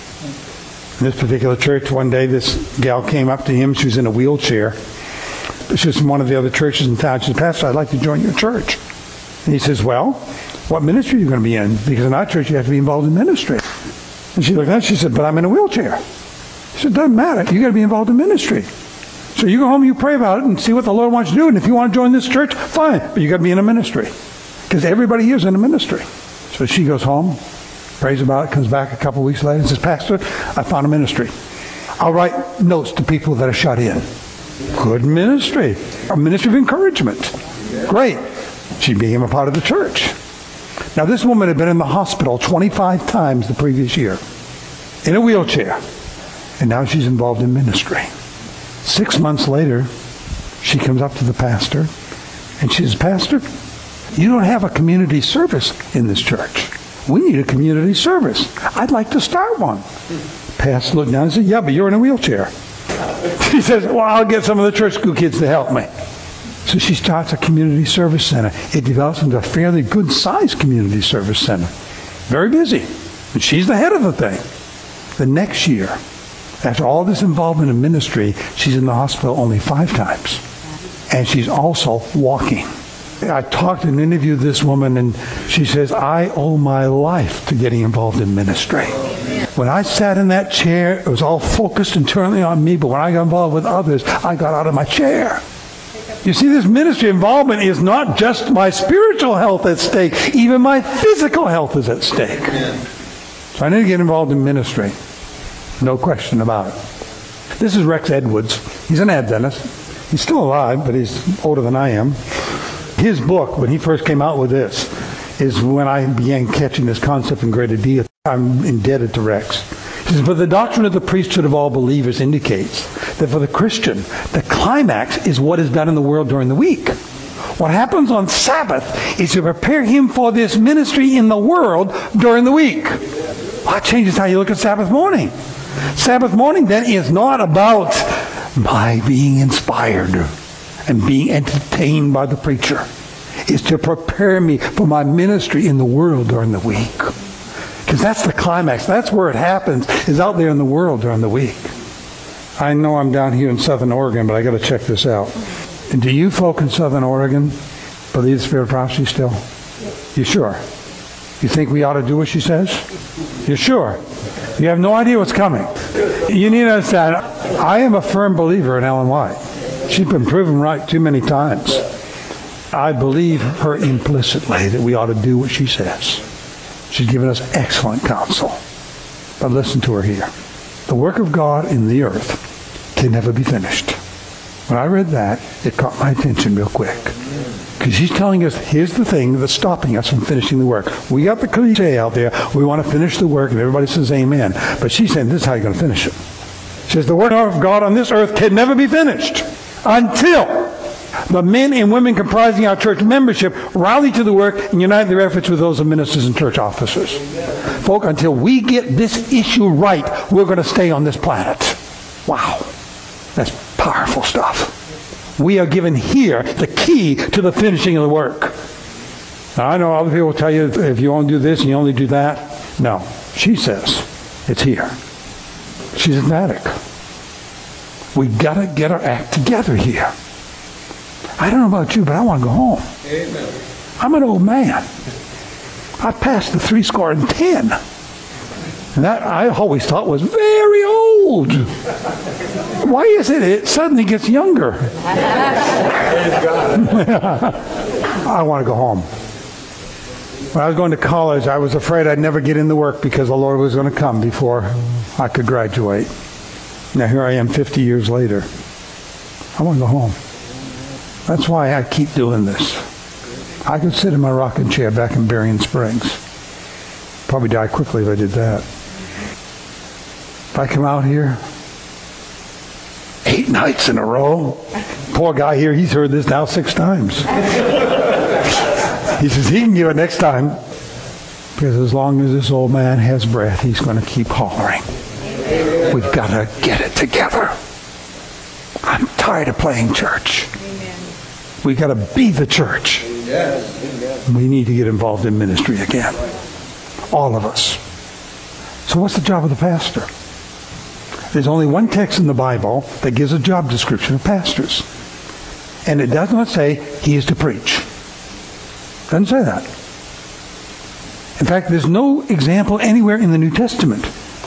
In this particular church, one day this gal came up to him. She was in a wheelchair. She was from one of the other churches in town. She said, Pastor, I'd like to join your church. And he says, well, what ministry are you going to be in? Because in our church, you have to be involved in ministry. And she looked at him. She said, but I'm in a wheelchair. He said, doesn't matter. You got to be involved in ministry. So you go home, you pray about it, and see what the Lord wants you to do. And if you want to join this church, fine. But you got to be in a ministry. Because everybody here is in a ministry. So she goes home, prays about it, comes back a couple of weeks later and says, Pastor, I found a ministry. I'll write notes to people that are shut in. Good ministry. A ministry of encouragement. Great. She became a part of the church. Now this woman had been in the hospital 25 times the previous year. In a wheelchair. And now she's involved in ministry. 6 months later, she comes up to the pastor and she says, Pastor, you don't have a community service in this church. We need a community service. I'd like to start one. Pastor looked down and said, yeah, but you're in a wheelchair. She says, well, I'll get some of the church school kids to help me. So she starts a community service center. It develops into a fairly good-sized community service center. Very busy. And she's the head of the thing. The next year, after all this involvement in ministry, she's in the hospital only 5 times. And she's also walking. I talked and interviewed this woman, and she says, I owe my life to getting involved in ministry. When I sat in that chair, it was all focused internally on me, but when I got involved with others, I got out of my chair. You see, this ministry involvement is not just my spiritual health at stake. Even my physical health is at stake. So I need to get involved in ministry. No question about it. This is Rex Edwards. He's an Adventist. He's still alive, but he's older than I am. His book, when he first came out with this, is when I began catching this concept in greater detail. I'm indebted to Rex. He says, but the doctrine of the priesthood of all believers indicates that for the Christian, the climax is what is done in the world during the week. What happens on Sabbath is to prepare him for this ministry in the world during the week. Well, that changes how you look at Sabbath morning. Sabbath morning, then, is not about my being inspired and being entertained by the preacher. It's to prepare me for my ministry in the world during the week. Because that's the climax. That's where it happens, is out there in the world during the week. I know I'm down here in Southern Oregon, but I got to check this out. And do you folk in Southern Oregon believe the spirit of prophecy still? You sure? You think we ought to do what she says? You sure? You have no idea what's coming. You need to understand, I am a firm believer in Ellen White. She's been proven right too many times. I believe her implicitly that we ought to do what she says. She's given us excellent counsel. But listen to her here. The work of God in the earth can never be finished. When I read that, it caught my attention real quick. Because she's telling us, here's the thing that's stopping us from finishing the work. We got the cliche out there, we want to finish the work, and everybody says amen. But she's saying, this is how you're going to finish it. says the work of God on this earth can never be finished until the men and women comprising our church membership rally to the work and unite their efforts with those of ministers and church officers. Folk, until we get this issue right, we're going to stay on this planet. Wow. That's powerful stuff. We are given here the key to the finishing of the work. Now, I know other people will tell you if you only do this and you only do that. No. She says it's here. She's an addict. We've got to get our act together here. I don't know about you, but I want to go home. Amen. I'm an old man. I passed the 70. And that I always thought was very old. Why is it suddenly gets younger? I want to go home. When I was going to college, I was afraid I'd never get into work because the Lord was going to come before I could graduate. Now here I am 50 years later. I want to go home. That's why I keep doing this. I could sit in my rocking chair back in Berrien Springs. Probably die quickly if I did that. If I come out here 8 nights in a row, poor guy here, he's heard this now 6 times. He says he can give it next time because as long as this old man has breath, he's going to keep hollering. We've got to get it together. I'm tired of playing church. We've got to be the church. We need to get involved in ministry again. All of us. So what's the job of the pastor? There's only one text in the Bible that gives a job description of pastors. And it does not say he is to preach. It doesn't say that. In fact, there's no example anywhere in the New Testament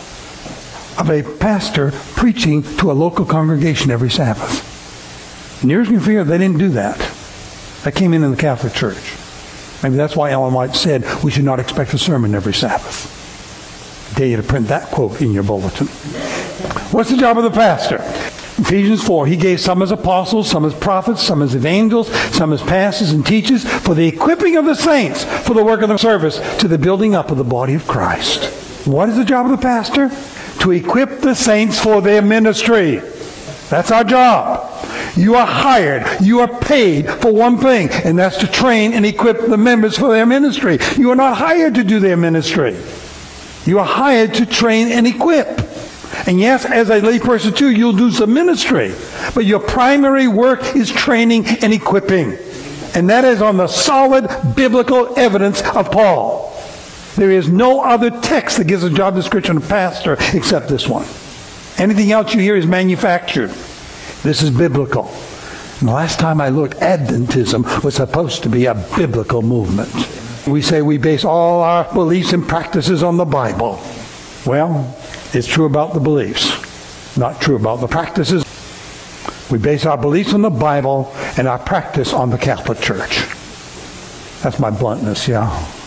of a pastor preaching to a local congregation every Sabbath. Near as you can figure, they didn't do that. That came in the Catholic Church. Maybe that's why Ellen White said we should not expect a sermon every Sabbath. I dare you to print that quote in your bulletin. What's the job of the pastor? Ephesians 4, he gave some as apostles, some as prophets, some as evangelists, some as pastors and teachers for the equipping of the saints for the work of the service to the building up of the body of Christ. What is the job of the pastor? To equip the saints for their ministry. That's our job. You are hired. You are paid for one thing, and that's to train and equip the members for their ministry. You are not hired to do their ministry. You are hired to train and equip. And yes, as a layperson too, you'll do some ministry. But your primary work is training and equipping. And that is on the solid biblical evidence of Paul. There is no other text that gives a job description of pastor except this one. Anything else you hear is manufactured. This is biblical. And the last time I looked, Adventism was supposed to be a biblical movement. We say we base all our beliefs and practices on the Bible. Well, it's true about the beliefs, not true about the practices. We base our beliefs on the Bible and our practice on the Catholic Church. That's my bluntness, yeah.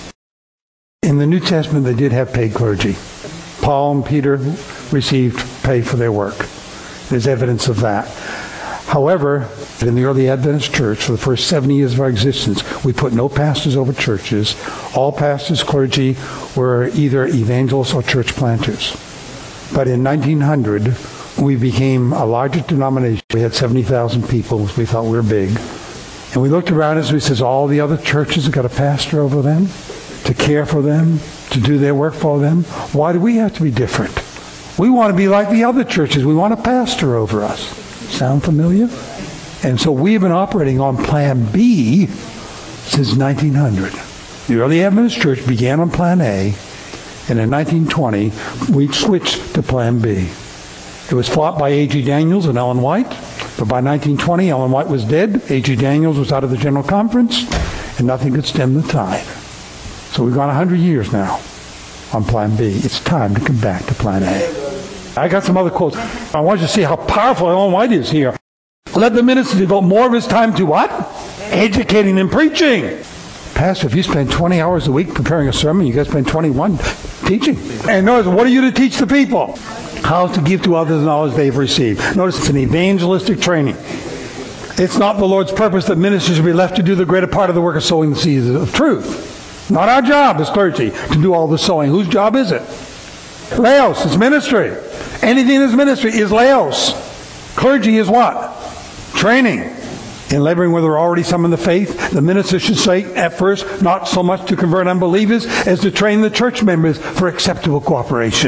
In the New Testament, they did have paid clergy. Paul and Peter received pay for their work. There's evidence of that. However, in the early Adventist church, for the first 70 years of our existence, we put no pastors over churches. All pastors, clergy, were either evangelists or church planters. But in 1900, we became a larger denomination. We had 70,000 people. We thought we were big. And we looked around us and we said, all the other churches have got a pastor over them, to care for them, to do their work for them. Why do we have to be different? We want to be like the other churches. We want a pastor over us. Sound familiar? And so we've been operating on Plan B since 1900. The early Adventist church began on Plan A, and in 1920, we switched to Plan B. It was fought by A.G. Daniels and Ellen White, but by 1920, Ellen White was dead, A.G. Daniels was out of the General Conference, and nothing could stem the tide. So we've gone 100 years now on Plan B. It's time to come back to Plan A. I got some other quotes. I want you to see how powerful Ellen White is here. Let the minister devote more of his time to what? Educating and preaching. Pastor, if you spend 20 hours a week preparing a sermon, you got to spend 21 teaching. And notice, what are you to teach the people? How to give to others the knowledge they've received. Notice it's an evangelistic training. It's not the Lord's purpose that ministers will be left to do the greater part of the work of sowing the seeds of truth. Not our job as clergy to do all the sowing. Whose job is it? Laos is ministry. Anything that's ministry is laos. Clergy is what? Training. In laboring where there are already some in the faith, the minister should say at first, not so much to convert unbelievers as to train the church members for acceptable cooperation.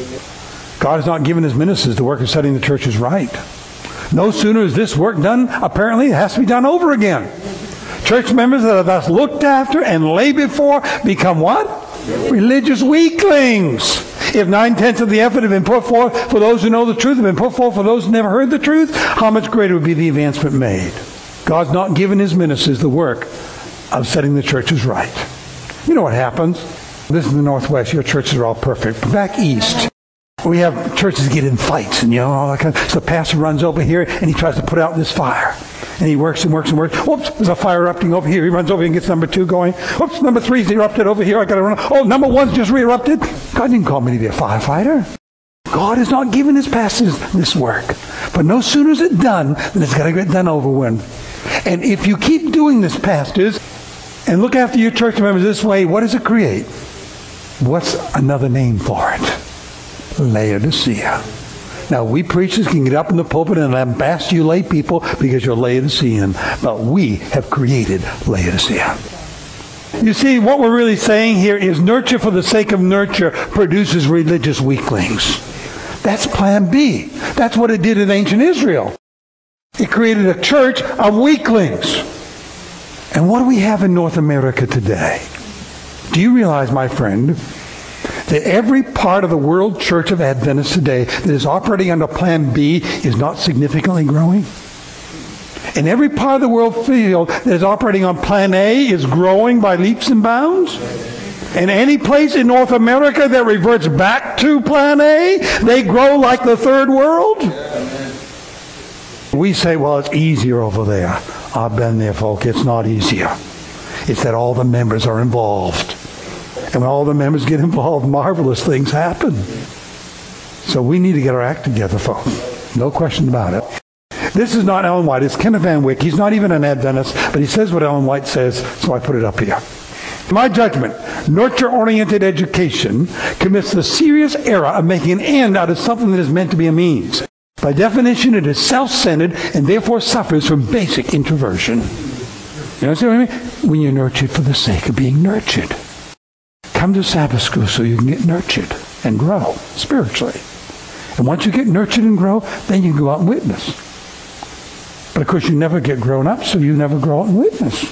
God has not given his ministers the work of setting the churches right. No sooner is this work done, apparently it has to be done over again. Church members that are thus looked after and labored for become what? Religious weaklings. If 9/10 of the effort have been put forth for those who know the truth, have been put forth for those who never heard the truth, how much greater would be the advancement made? God's not given his ministers the work of setting the churches right. You know what happens? This is the Northwest. Your churches are all perfect. But back east, we have churches get in fights and all that kind of. So the pastor runs over here and he tries to put out this fire. And he works and works and works. Whoops, there's a fire erupting over here. He runs over here and gets number 2 going. Whoops, number 3's erupted over here. I got to run. Oh, number 1's just re-erupted. God didn't call me to be a firefighter. God has not given his pastors this work. But no sooner is it done than it's got to get done over with. And if you keep doing this, pastors, and look after your church members this way, what does it create? What's another name for it? Laodicea. Now, we preachers can get up in the pulpit and lambast you lay people because you're Laodicean, but we have created Laodicea. You see, what we're really saying here is nurture for the sake of nurture produces religious weaklings. That's plan B. That's what it did in ancient Israel. It created a church of weaklings. And what do we have in North America today? Do you realize, my friend, that every part of the World Church of Adventists today that is operating under Plan B is not significantly growing? And every part of the world field that is operating on Plan A is growing by leaps and bounds? And any place in North America that reverts back to Plan A, they grow like the third world? We say, well, it's easier over there. I've been there, folk. It's not easier. It's that all the members are involved. And when all the members get involved, marvelous things happen. So we need to get our act together, folks. No question about it. This is not Ellen White. It's Kenneth Van Wyck. He's not even an Adventist, but he says what Ellen White says, so I put it up here. In my judgment, nurture-oriented education commits the serious error of making an end out of something that is meant to be a means. By definition, it is self-centered and therefore suffers from basic introversion. You know what I mean? When you're nurtured for the sake of being nurtured. Come to Sabbath school so you can get nurtured and grow spiritually. And once you get nurtured and grow, then you can go out and witness. But of course you never get grown up, so you never grow out and witness.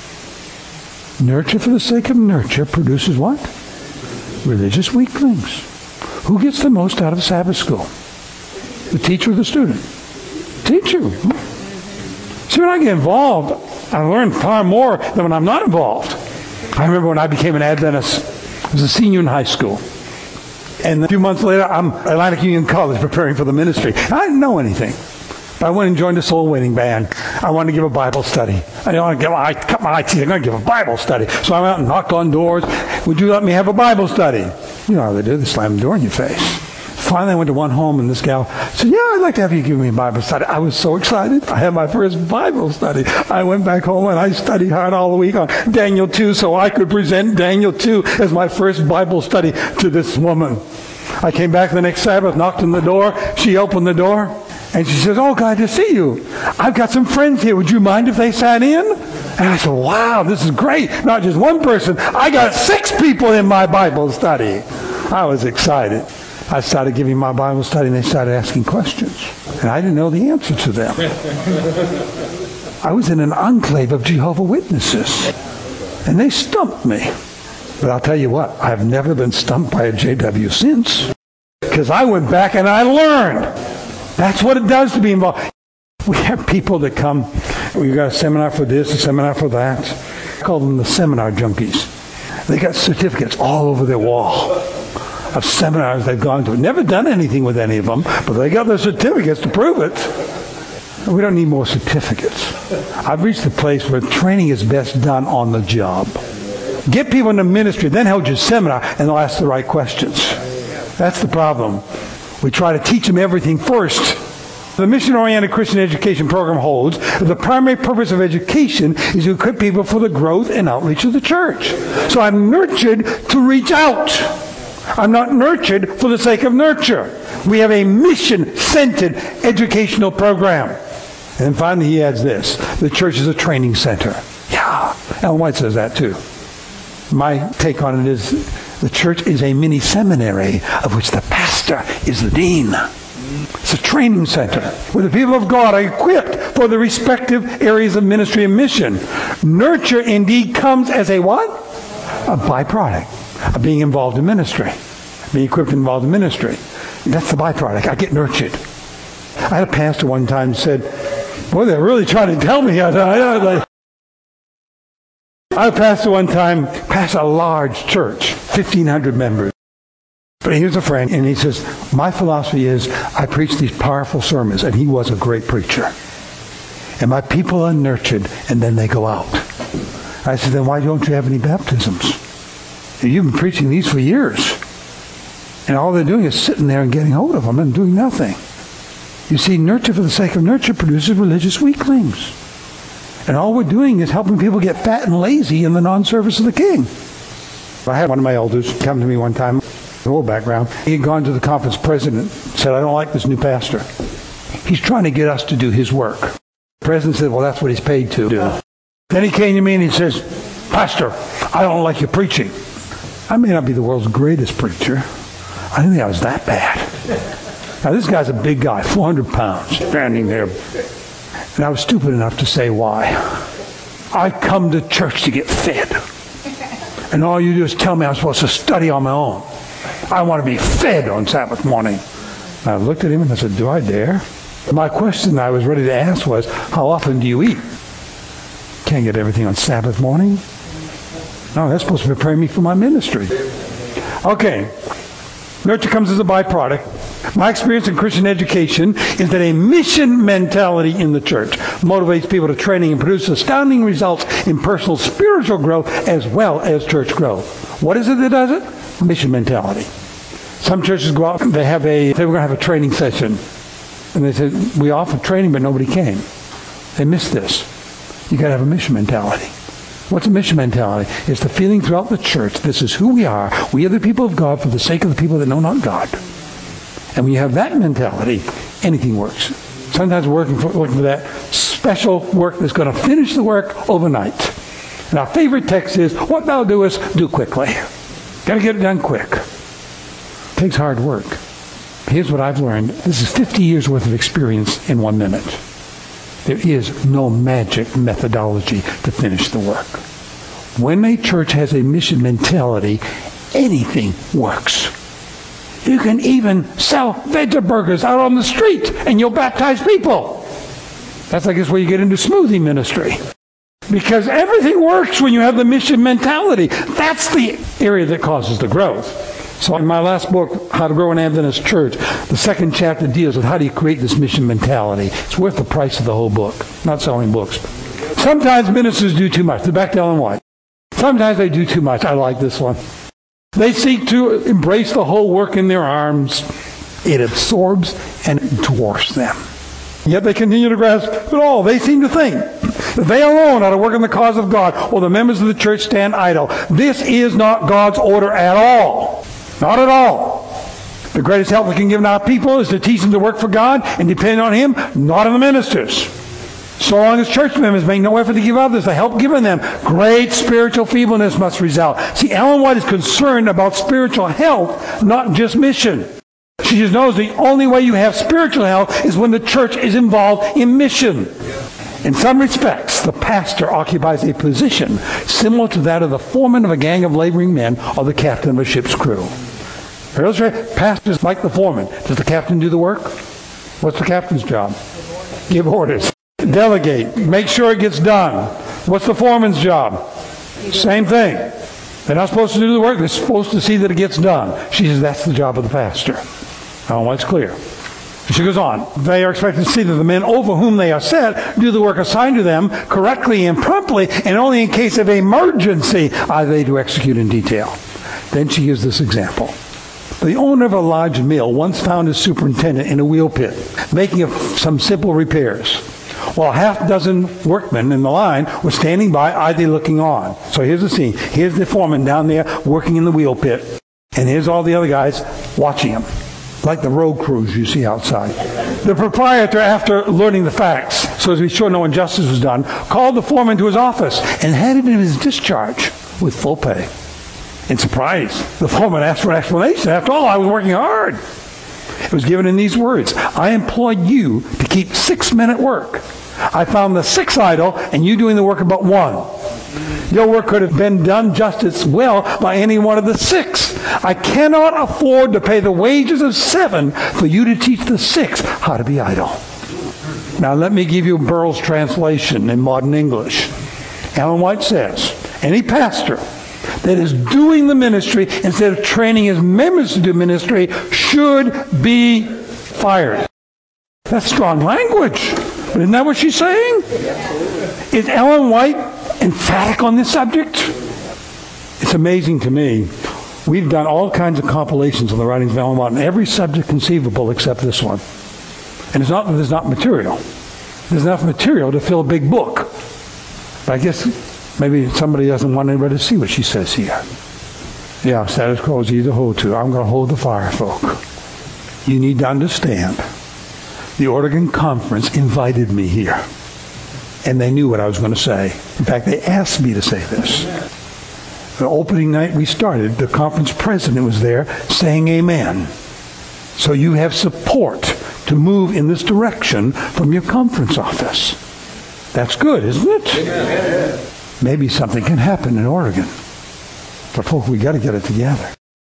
Nurture for the sake of nurture produces what? Religious weaklings. Who gets the most out of Sabbath school? The teacher or the student? Teacher. See, when I get involved, I learn far more than when I'm not involved. I remember when I became an Adventist, I was a senior in high school. And a few months later, I'm at Atlantic Union College preparing for the ministry. I didn't know anything. But I went and joined a soul winning band. I wanted to give a Bible study. I cut my teeth. I'm going to give a Bible study. So I went out and knocked on doors. Would you let me have a Bible study? You know how they do. They slam the door in your face. Finally, I went to one home, and this gal said, yeah, I'd like to have you give me a Bible study. I was so excited. I had my first Bible study. I went back home, and I studied hard all the week on Daniel 2 so I could present Daniel 2 as my first Bible study to this woman. I came back the next Sabbath, knocked on the door. She opened the door, and she says, oh, glad to see you. I've got some friends here. Would you mind if they sat in? And I said, wow, this is great. Not just one person. I got 6 people in my Bible study. I was excited. I started giving my Bible study, and they started asking questions. And I didn't know the answer to them. I was in an enclave of Jehovah's Witnesses. And they stumped me. But I'll tell you what, I've never been stumped by a JW since. Because I went back and I learned. That's what it does to be involved. We have people that come, we've got a seminar for this, a seminar for that. I call them the seminar junkies. They got certificates all over their wall of seminars they've gone to. Never done anything with any of them, but they got their certificates to prove it. We don't need more certificates. I've reached the place where training is best done on the job. Get people into ministry, then hold your seminar, and they'll ask the right questions. That's the problem. We try to teach them everything first. The mission-oriented Christian education program holds that the primary purpose of education is to equip people for the growth and outreach of the church. So I'm nurtured to reach out. I'm not nurtured for the sake of nurture. We have a mission-centered educational program. And then finally he adds this: the church is a training center. Yeah, Ellen White says that too. My take on it is the church is a mini seminary of which the pastor is the dean. It's a training center where the people of God are equipped for the respective areas of ministry and mission. Nurture indeed comes as a what? A byproduct of being involved in ministry. Being equipped and involved in ministry. That's the byproduct. I get nurtured. I had a pastor one time said, boy, they're really trying to tell me. I had a pastor one time pastored a large church, 1,500 members. But here's a friend, and he says, my philosophy is I preach these powerful sermons, and he was a great preacher. And my people are nurtured, and then they go out. I said, then why don't you have any baptisms? You've been preaching these for years. And all they're doing is sitting there and getting hold of them and doing nothing. You see, nurture for the sake of nurture produces religious weaklings. And all we're doing is helping people get fat and lazy in the non-service of the king. I had one of my elders come to me one time, a little background. He had gone to the conference president, said, I don't like this new pastor. He's trying to get us to do his work. The president said, well, that's what he's paid to do. Then he came to me and he says, Pastor, I don't like your preaching. I may not be the world's greatest preacher. I didn't think I was that bad. Now, this guy's a big guy, 400 pounds, standing there. And I was stupid enough to say why. I come to church to get fed. And all you do is tell me I'm supposed to study on my own. I want to be fed on Sabbath morning. And I looked at him and I said, do I dare? My question I was ready to ask was, how often do you eat? Can't get everything on Sabbath morning. No, that's supposed to prepare me for my ministry. Okay. Nurture comes as a byproduct. My experience in Christian education is that a mission mentality in the church motivates people to training and produce astounding results in personal spiritual growth as well as church growth. What is it that does it? Mission mentality. Some churches go out and they were going to have a training session. And they said, we offered training, but nobody came. They missed this. You got to have a mission mentality. What's a mission mentality? It's the feeling throughout the church, this is who we are. We are the people of God for the sake of the people that know not God. And when you have that mentality, anything works. Sometimes we're looking for that special work that's going to finish the work overnight. And our favorite text is, what thou doest, do quickly. Got to get it done quick. It takes hard work. Here's what I've learned. This is 50 years worth of experience in 1 minute. There is no magic methodology to finish the work. When a church has a mission mentality, anything works. You can even sell veggie burgers out on the street and you'll baptize people. That's, I guess, where you get into smoothie ministry. Because everything works when you have the mission mentality. That's the area that causes the growth. So in my last book, How to Grow an Adventist Church, the second chapter deals with how do you create this mission mentality. It's worth the price of the whole book. Not selling books. Sometimes ministers do too much. They're back to Ellen White. Sometimes they do too much. I like this one. They seek to embrace the whole work in their arms. It absorbs and dwarfs them. Yet they continue to grasp it all. They seem to think that they alone ought to work in the cause of God, while the members of the church stand idle. This is not God's order at all. Not at all. The greatest help we can give our people is to teach them to work for God and depend on Him, not on the ministers. So long as church members make no effort to give others the help given them, great spiritual feebleness must result. See, Ellen White is concerned about spiritual health, not just mission. She just knows the only way you have spiritual health is when the church is involved in mission. In some respects, the pastor occupies a position similar to that of the foreman of a gang of laboring men or the captain of a ship's crew. Pastors like the foreman. Does the captain do the work? What's the captain's job? Give orders. Delegate. Make sure it gets done. What's the foreman's job? Same thing. They're not supposed to do the work. They're supposed to see that it gets done. She says that's the job of the pastor. Oh, it's clear. She goes on. They are expected to see that the men over whom they are set do the work assigned to them correctly and promptly, and only in case of emergency are they to execute in detail. Then she gives this example. The owner of a large mill once found his superintendent in a wheel pit, making some simple repairs, while half a dozen workmen in the line were standing by, idly looking on. So here's the scene. Here's the foreman down there working in the wheel pit. And here's all the other guys watching him, like the road crews you see outside. The proprietor, after learning the facts, so as to be sure no injustice was done, called the foreman to his office and handed him his discharge with full pay. In surprise, the foreman asked for an explanation. After all, I was working hard. It was given in these words: I employed you to keep 6 men at work. I found the 6 idle, and you doing the work of but 1. Your work could have been done just as well by any one of the 6. I cannot afford to pay the wages of 7 for you to teach the 6 how to be idle. Now let me give you Burrell's translation in modern English. Ellen White says, any pastor that is doing the ministry instead of training his members to do ministry should be fired. That's strong language. But isn't that what she's saying? Is Ellen White emphatic on this subject? It's amazing to me. We've done all kinds of compilations on the writings of Ellen White on every subject conceivable except this one. And it's not that there's not material. There's enough material to fill a big book. But I guess maybe somebody doesn't want anybody to see what she says here. Yeah, status quo is easy to hold to. I'm going to hold the fire, folk. You need to understand. The Oregon Conference invited me here. And they knew what I was going to say. In fact, they asked me to say this. The opening night we started, the conference president was there saying amen. So you have support to move in this direction from your conference office. That's good, isn't it? Amen. Maybe something can happen in Oregon. But folks, we got to get it together.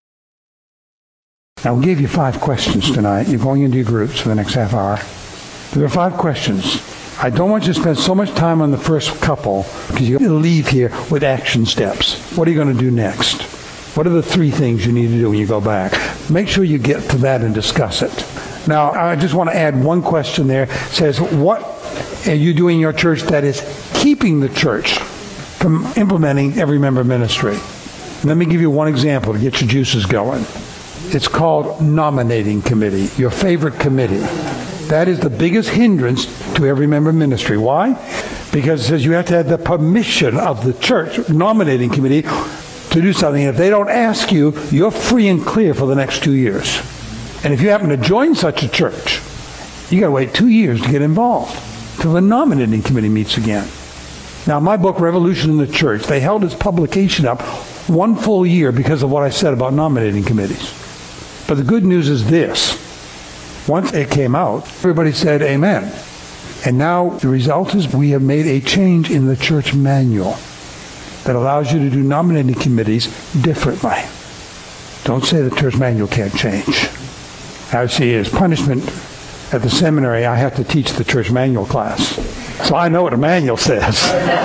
Now, we gave you 5 questions tonight. You're going into your groups for the next half hour. There are 5 questions. I don't want you to spend so much time on the first couple because you're going to leave here with action steps. What are you going to do next? What are the 3 things you need to do when you go back? Make sure you get to that and discuss it. Now, I just want to add one question there. It says, what are you doing in your church that is keeping the church from implementing every member ministry? Let me give you one example to get your juices going. It's called nominating committee, your favorite committee. That is the biggest hindrance to every member ministry. Why? Because it says you have to have the permission of the church nominating committee to do something. If they don't ask you, you're free and clear for the next 2 years. And if you happen to join such a church, you got to wait 2 years to get involved till the nominating committee meets again. Now, my book, Revolution in the Church, they held its publication up 1 full year because of what I said about nominating committees. But the good news is this. Once it came out, everybody said amen. And now the result is we have made a change in the church manual that allows you to do nominating committees differently. Don't say the church manual can't change. I see as punishment at the seminary, I have to teach the church manual class. So I know what the manual says.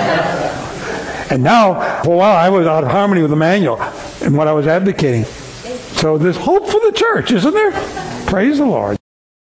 And now, for a while, I was out of harmony with the manual and what I was advocating. So there's hope for the church, isn't there? Praise the Lord.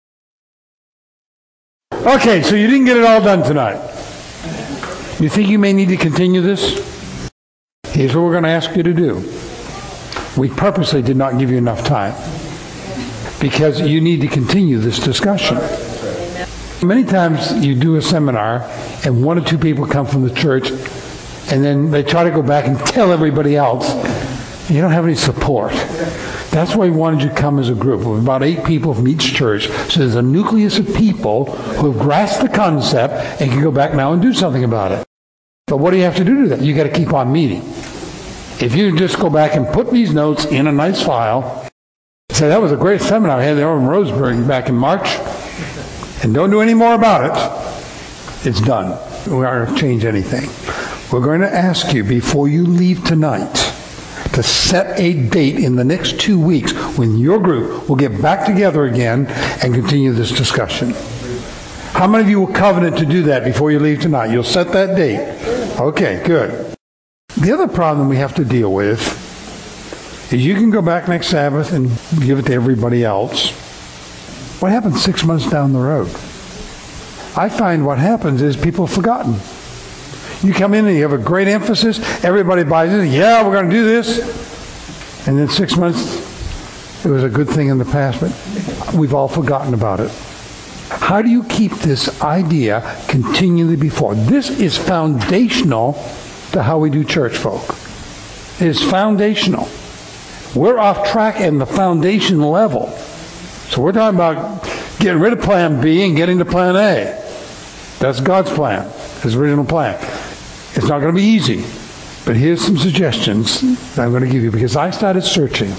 Okay, so you didn't get it all done tonight. You think you may need to continue this? Here's what we're going to ask you to do. We purposely did not give you enough time because you need to continue this discussion. Many times you do a seminar and 1 or 2 people come from the church and then they try to go back and tell everybody else. You don't have any support. That's why we wanted you to come as a group of about 8 people from each church. So there's a nucleus of people who have grasped the concept and can go back now and do something about it. But what do you have to do to that? You got to keep on meeting. If you just go back and put these notes in a nice file, say that was a great seminar I had there in Roseburg back in March, and don't do any more about it, it's done. We aren't going to change anything. We're going to ask you before you leave tonight to set a date in the next 2 weeks when your group will get back together again and continue this discussion. How many of you will covenant to do that before you leave tonight? You'll set that date. Okay, good. The other problem we have to deal with is you can go back next Sabbath and give it to everybody else. What happens 6 months down the road? I find what happens is people have forgotten. You come in and you have a great emphasis. Everybody buys in. Yeah, we're going to do this. And then 6 months, it was a good thing in the past, but we've all forgotten about it. How do you keep this idea continually before? This is foundational to how we do church, folk. It is foundational. We're off track in the foundation level. So we're talking about getting rid of plan B and getting to plan A. That's God's plan, his original plan. It's not going to be easy. But here's some suggestions that I'm going to give you, because I started searching.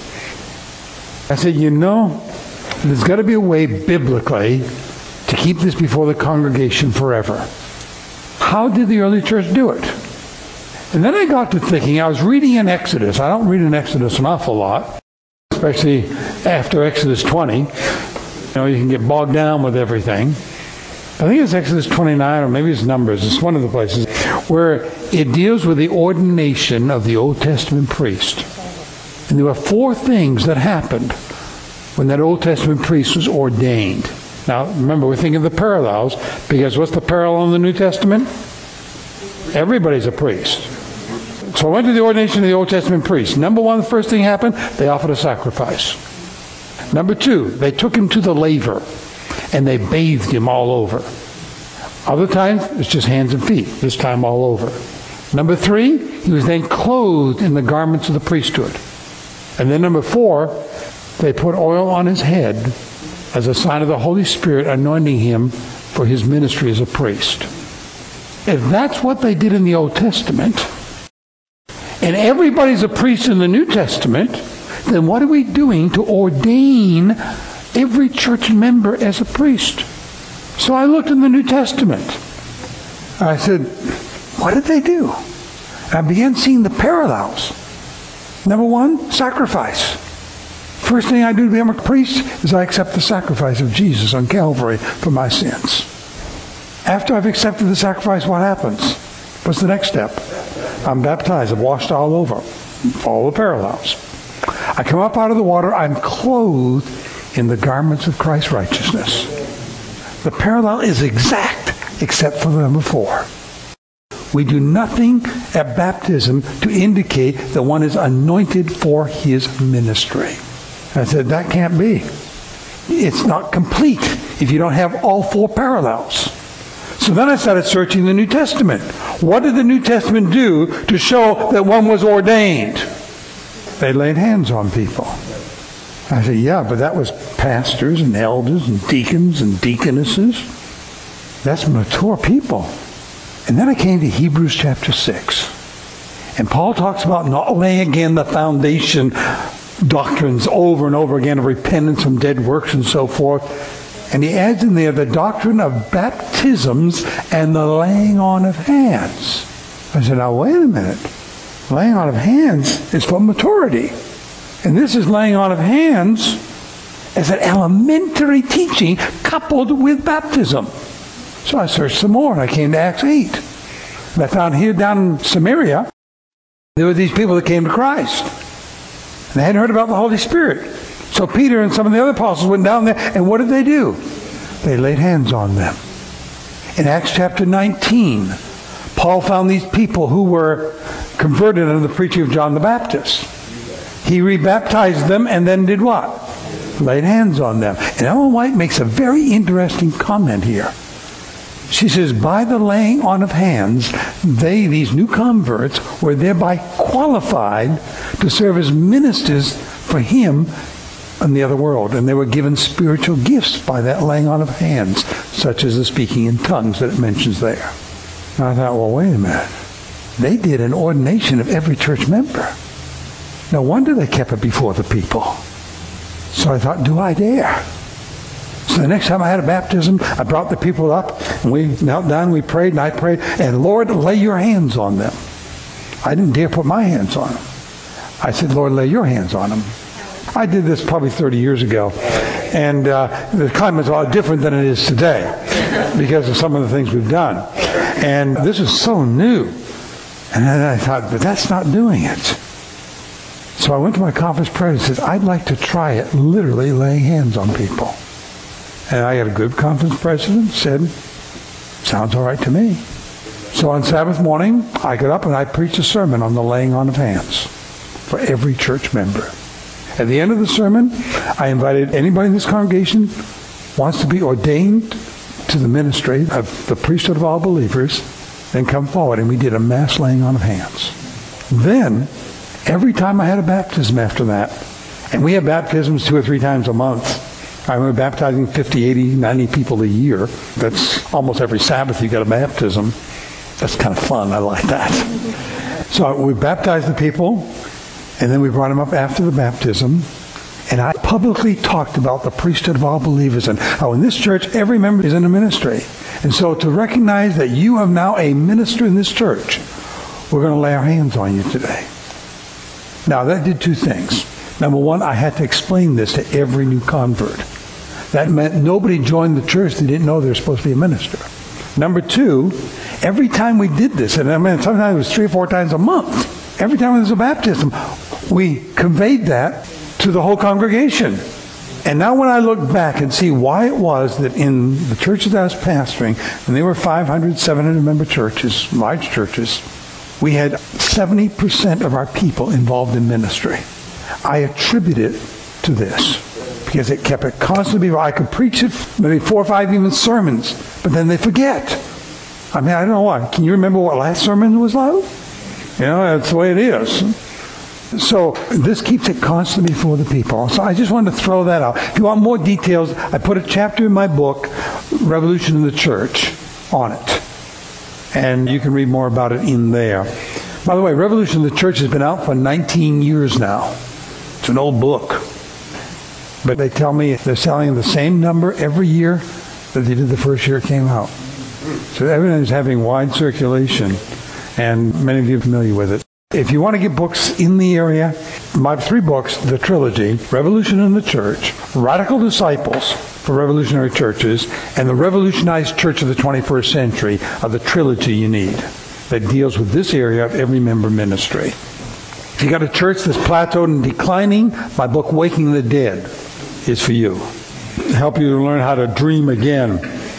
I said, there's got to be a way biblically to keep this before the congregation forever. How did the early church do it? And then I got to thinking, I was reading in Exodus. I don't read in Exodus an awful lot, especially after Exodus 20. You can get bogged down with everything. I think it's Exodus 29, or maybe it's Numbers. It's one of the places where it deals with the ordination of the Old Testament priest. And there were 4 things that happened when that Old Testament priest was ordained. Now, remember, we're thinking of the parallels, because what's the parallel in the New Testament? Everybody's a priest. So I went to the ordination of the Old Testament priest. Number 1, the first thing happened, they offered a sacrifice. Number 2, they took him to the laver, and they bathed him all over. Other times, it's just hands and feet. This time, all over. Number 3, he was then clothed in the garments of the priesthood. And then number 4, they put oil on his head as a sign of the Holy Spirit anointing him for his ministry as a priest. If that's what they did in the Old Testament, and everybody's a priest in the New Testament, then what are we doing to ordain every church member as a priest? So I looked in the New Testament. I said, what did they do? And I began seeing the parallels. Number 1, sacrifice. First thing I do to become a priest is I accept the sacrifice of Jesus on Calvary for my sins. After I've accepted the sacrifice, what happens? What's the next step? I'm baptized. I'm washed all over. Follow the parallels. I come up out of the water. I'm clothed in the garments of Christ's righteousness. The parallel is exact, except for the number 4. We do nothing at baptism to indicate that one is anointed for his ministry. I said, that can't be. It's not complete if you don't have all 4 parallels. So then I started searching the New Testament. What did the New Testament do to show that one was ordained? They laid hands on people. I said, yeah, but that was pastors and elders and deacons and deaconesses. That's mature people. And then I came to Hebrews chapter 6. And Paul talks about not laying again the foundation doctrines over and over again of repentance from dead works and so forth. And he adds in there the doctrine of baptisms and the laying on of hands. I said, now wait a minute. Laying on of hands is for maturity. And this is laying on of hands as an elementary teaching coupled with baptism. So I searched some more and I came to Acts 8. And I found here down in Samaria, there were these people that came to Christ. And they hadn't heard about the Holy Spirit. So Peter and some of the other apostles went down there, and what did they do? They laid hands on them. In Acts chapter 19, Paul found these people who were converted under the preaching of John the Baptist. He rebaptized them and then did what? Laid hands on them. And Ellen White makes a very interesting comment here. She says, by the laying on of hands, these new converts, were thereby qualified to serve as ministers for him in the other world. And they were given spiritual gifts by that laying on of hands, such as the speaking in tongues that it mentions there. And I thought, well, wait a minute. They did an ordination of every church member. No wonder they kept it before the people. So I thought, do I dare? So the next time I had a baptism, I brought the people up, and we knelt down, we prayed, and I prayed, and Lord, lay your hands on them. I didn't dare put my hands on them. I said, Lord, lay your hands on them. I did this probably 30 years ago, and the climate's a lot different than it is today because of some of the things we've done. And this is so new. And then I thought, but that's not doing it. So I went to my conference prayer and said, I'd like to try it, literally laying hands on people. And I had a good conference president, said, sounds all right to me. So on Sabbath morning, I got up and I preached a sermon on the laying on of hands for every church member. At the end of the sermon, I invited anybody in this congregation wants to be ordained to the ministry of the priesthood of all believers, then come forward. And we did a mass laying on of hands. Then, Every time I had a baptism after that. And we have baptisms 2 or 3 times a month. I remember baptizing 50, 80, 90 people a year. That's almost every Sabbath you get a baptism. That's kind of fun. I like that. So we baptized the people, and then we brought them up after the baptism. And I publicly talked about the priesthood of all believers and how in this church every member is in a ministry. And so to recognize that you are now a minister in this church, we're going to lay our hands on you today. Now that did 2 things. Number 1, I had to explain this to every new convert. That meant nobody joined the church that didn't know they were supposed to be a minister. Number 2, every time we did this, and I mean sometimes it was 3 or 4 times a month, every time there was a baptism, we conveyed that to the whole congregation. And now when I look back and see why it was that in the churches I was pastoring, and they were 500, 700 member churches, large churches, we had 70% of our people involved in ministry. I attribute it to this because it kept it constantly. I could preach it, maybe 4 or 5 even sermons, but then they forget. I mean, I don't know why. Can you remember what last sermon was like? You know, that's the way it is. So this keeps it constantly before the people. So I just wanted to throw that out. If you want more details, I put a chapter in my book, Revolution in the Church, on it. And you can read more about it in there. By the way, Revolution in the Church has been out for 19 years now. It's an old book. But they tell me they're selling the same number every year that they did the first year it came out. So everything is having wide circulation. And many of you are familiar with it. If you want to get books in the area, my 3 books, the trilogy, Revolution in the Church, Radical Disciples for Revolutionary Churches, and The Revolutionized Church of the 21st Century are the trilogy you need that deals with this area of every member ministry. If you got a church that's plateaued and declining, my book, Waking the Dead, is for you. Help you to learn how to dream again.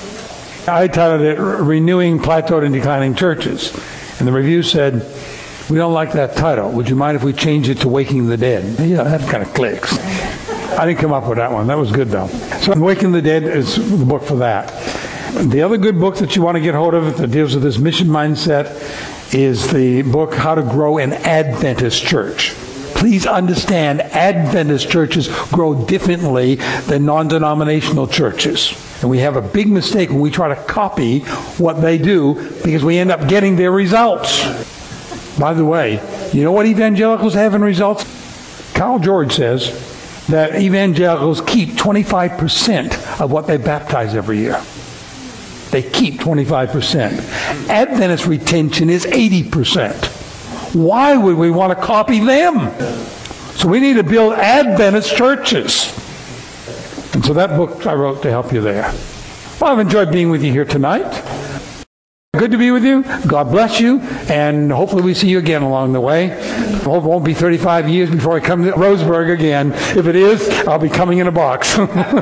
I titled it Renewing Plateaued and Declining Churches. And the review said, "We don't like that title. Would you mind if we change it to Waking the Dead?" Yeah, that kind of clicks. I didn't come up with that one. That was good, though. So Waking the Dead is the book for that. The other good book that you want to get hold of that deals with this mission mindset is the book, How to Grow an Adventist Church. Please understand, Adventist churches grow differently than non-denominational churches. And we have a big mistake when we try to copy what they do because we end up getting their results. By the way, you know what evangelicals have in results? Carl George says that evangelicals keep 25% of what they baptize every year. They keep 25%. Adventist retention is 80%. Why would we want to copy them? So we need to build Adventist churches. And so that book I wrote to help you there. Well, I've enjoyed being with you here tonight. Good to be with you. God bless you. And hopefully we see you again along the way. I hope it won't be 35 years before I come to Roseburg again. If it is, I'll be coming in a box.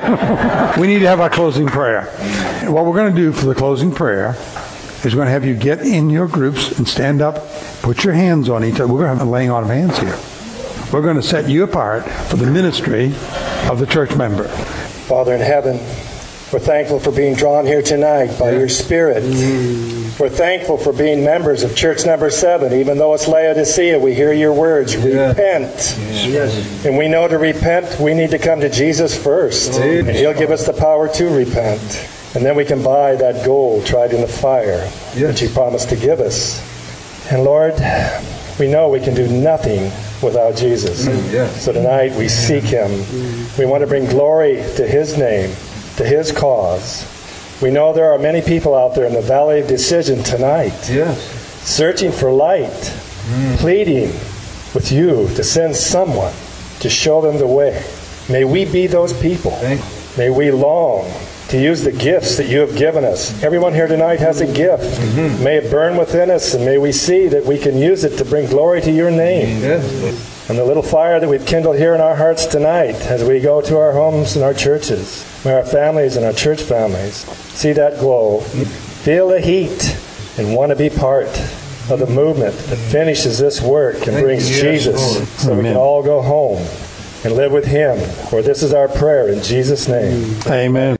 We need to have our closing prayer. And what we're going to do for the closing prayer is we're going to have you get in your groups and stand up, put your hands on each other. We're going to have a laying on of hands here. We're going to set you apart for the ministry of the church member. Father in heaven, we're thankful for being drawn here tonight by your Spirit. We're thankful for being members of Church Number 7. Even though it's Laodicea, we hear your words, repent. And we know to repent, we need to come to Jesus first. And He'll give us the power to repent. And then we can buy that gold tried in the fire that you promised to give us. And Lord, we know we can do nothing without Jesus. So tonight we seek Him. We want to bring glory to His name, to His cause. We know there are many people out there in the valley of decision tonight, searching for light, pleading with you to send someone to show them the way. May we be those people. May we long to use the gifts that you have given us. Everyone here tonight has a gift. May it burn within us, and may we see that we can use it to bring glory to your name. And the little fire that we've kindled here in our hearts tonight as we go to our homes and our churches, may our families and our church families see that glow, feel the heat, and want to be part of the movement that finishes this work and brings Jesus so we can all go home and live with Him. For this is our prayer in Jesus' name. Amen.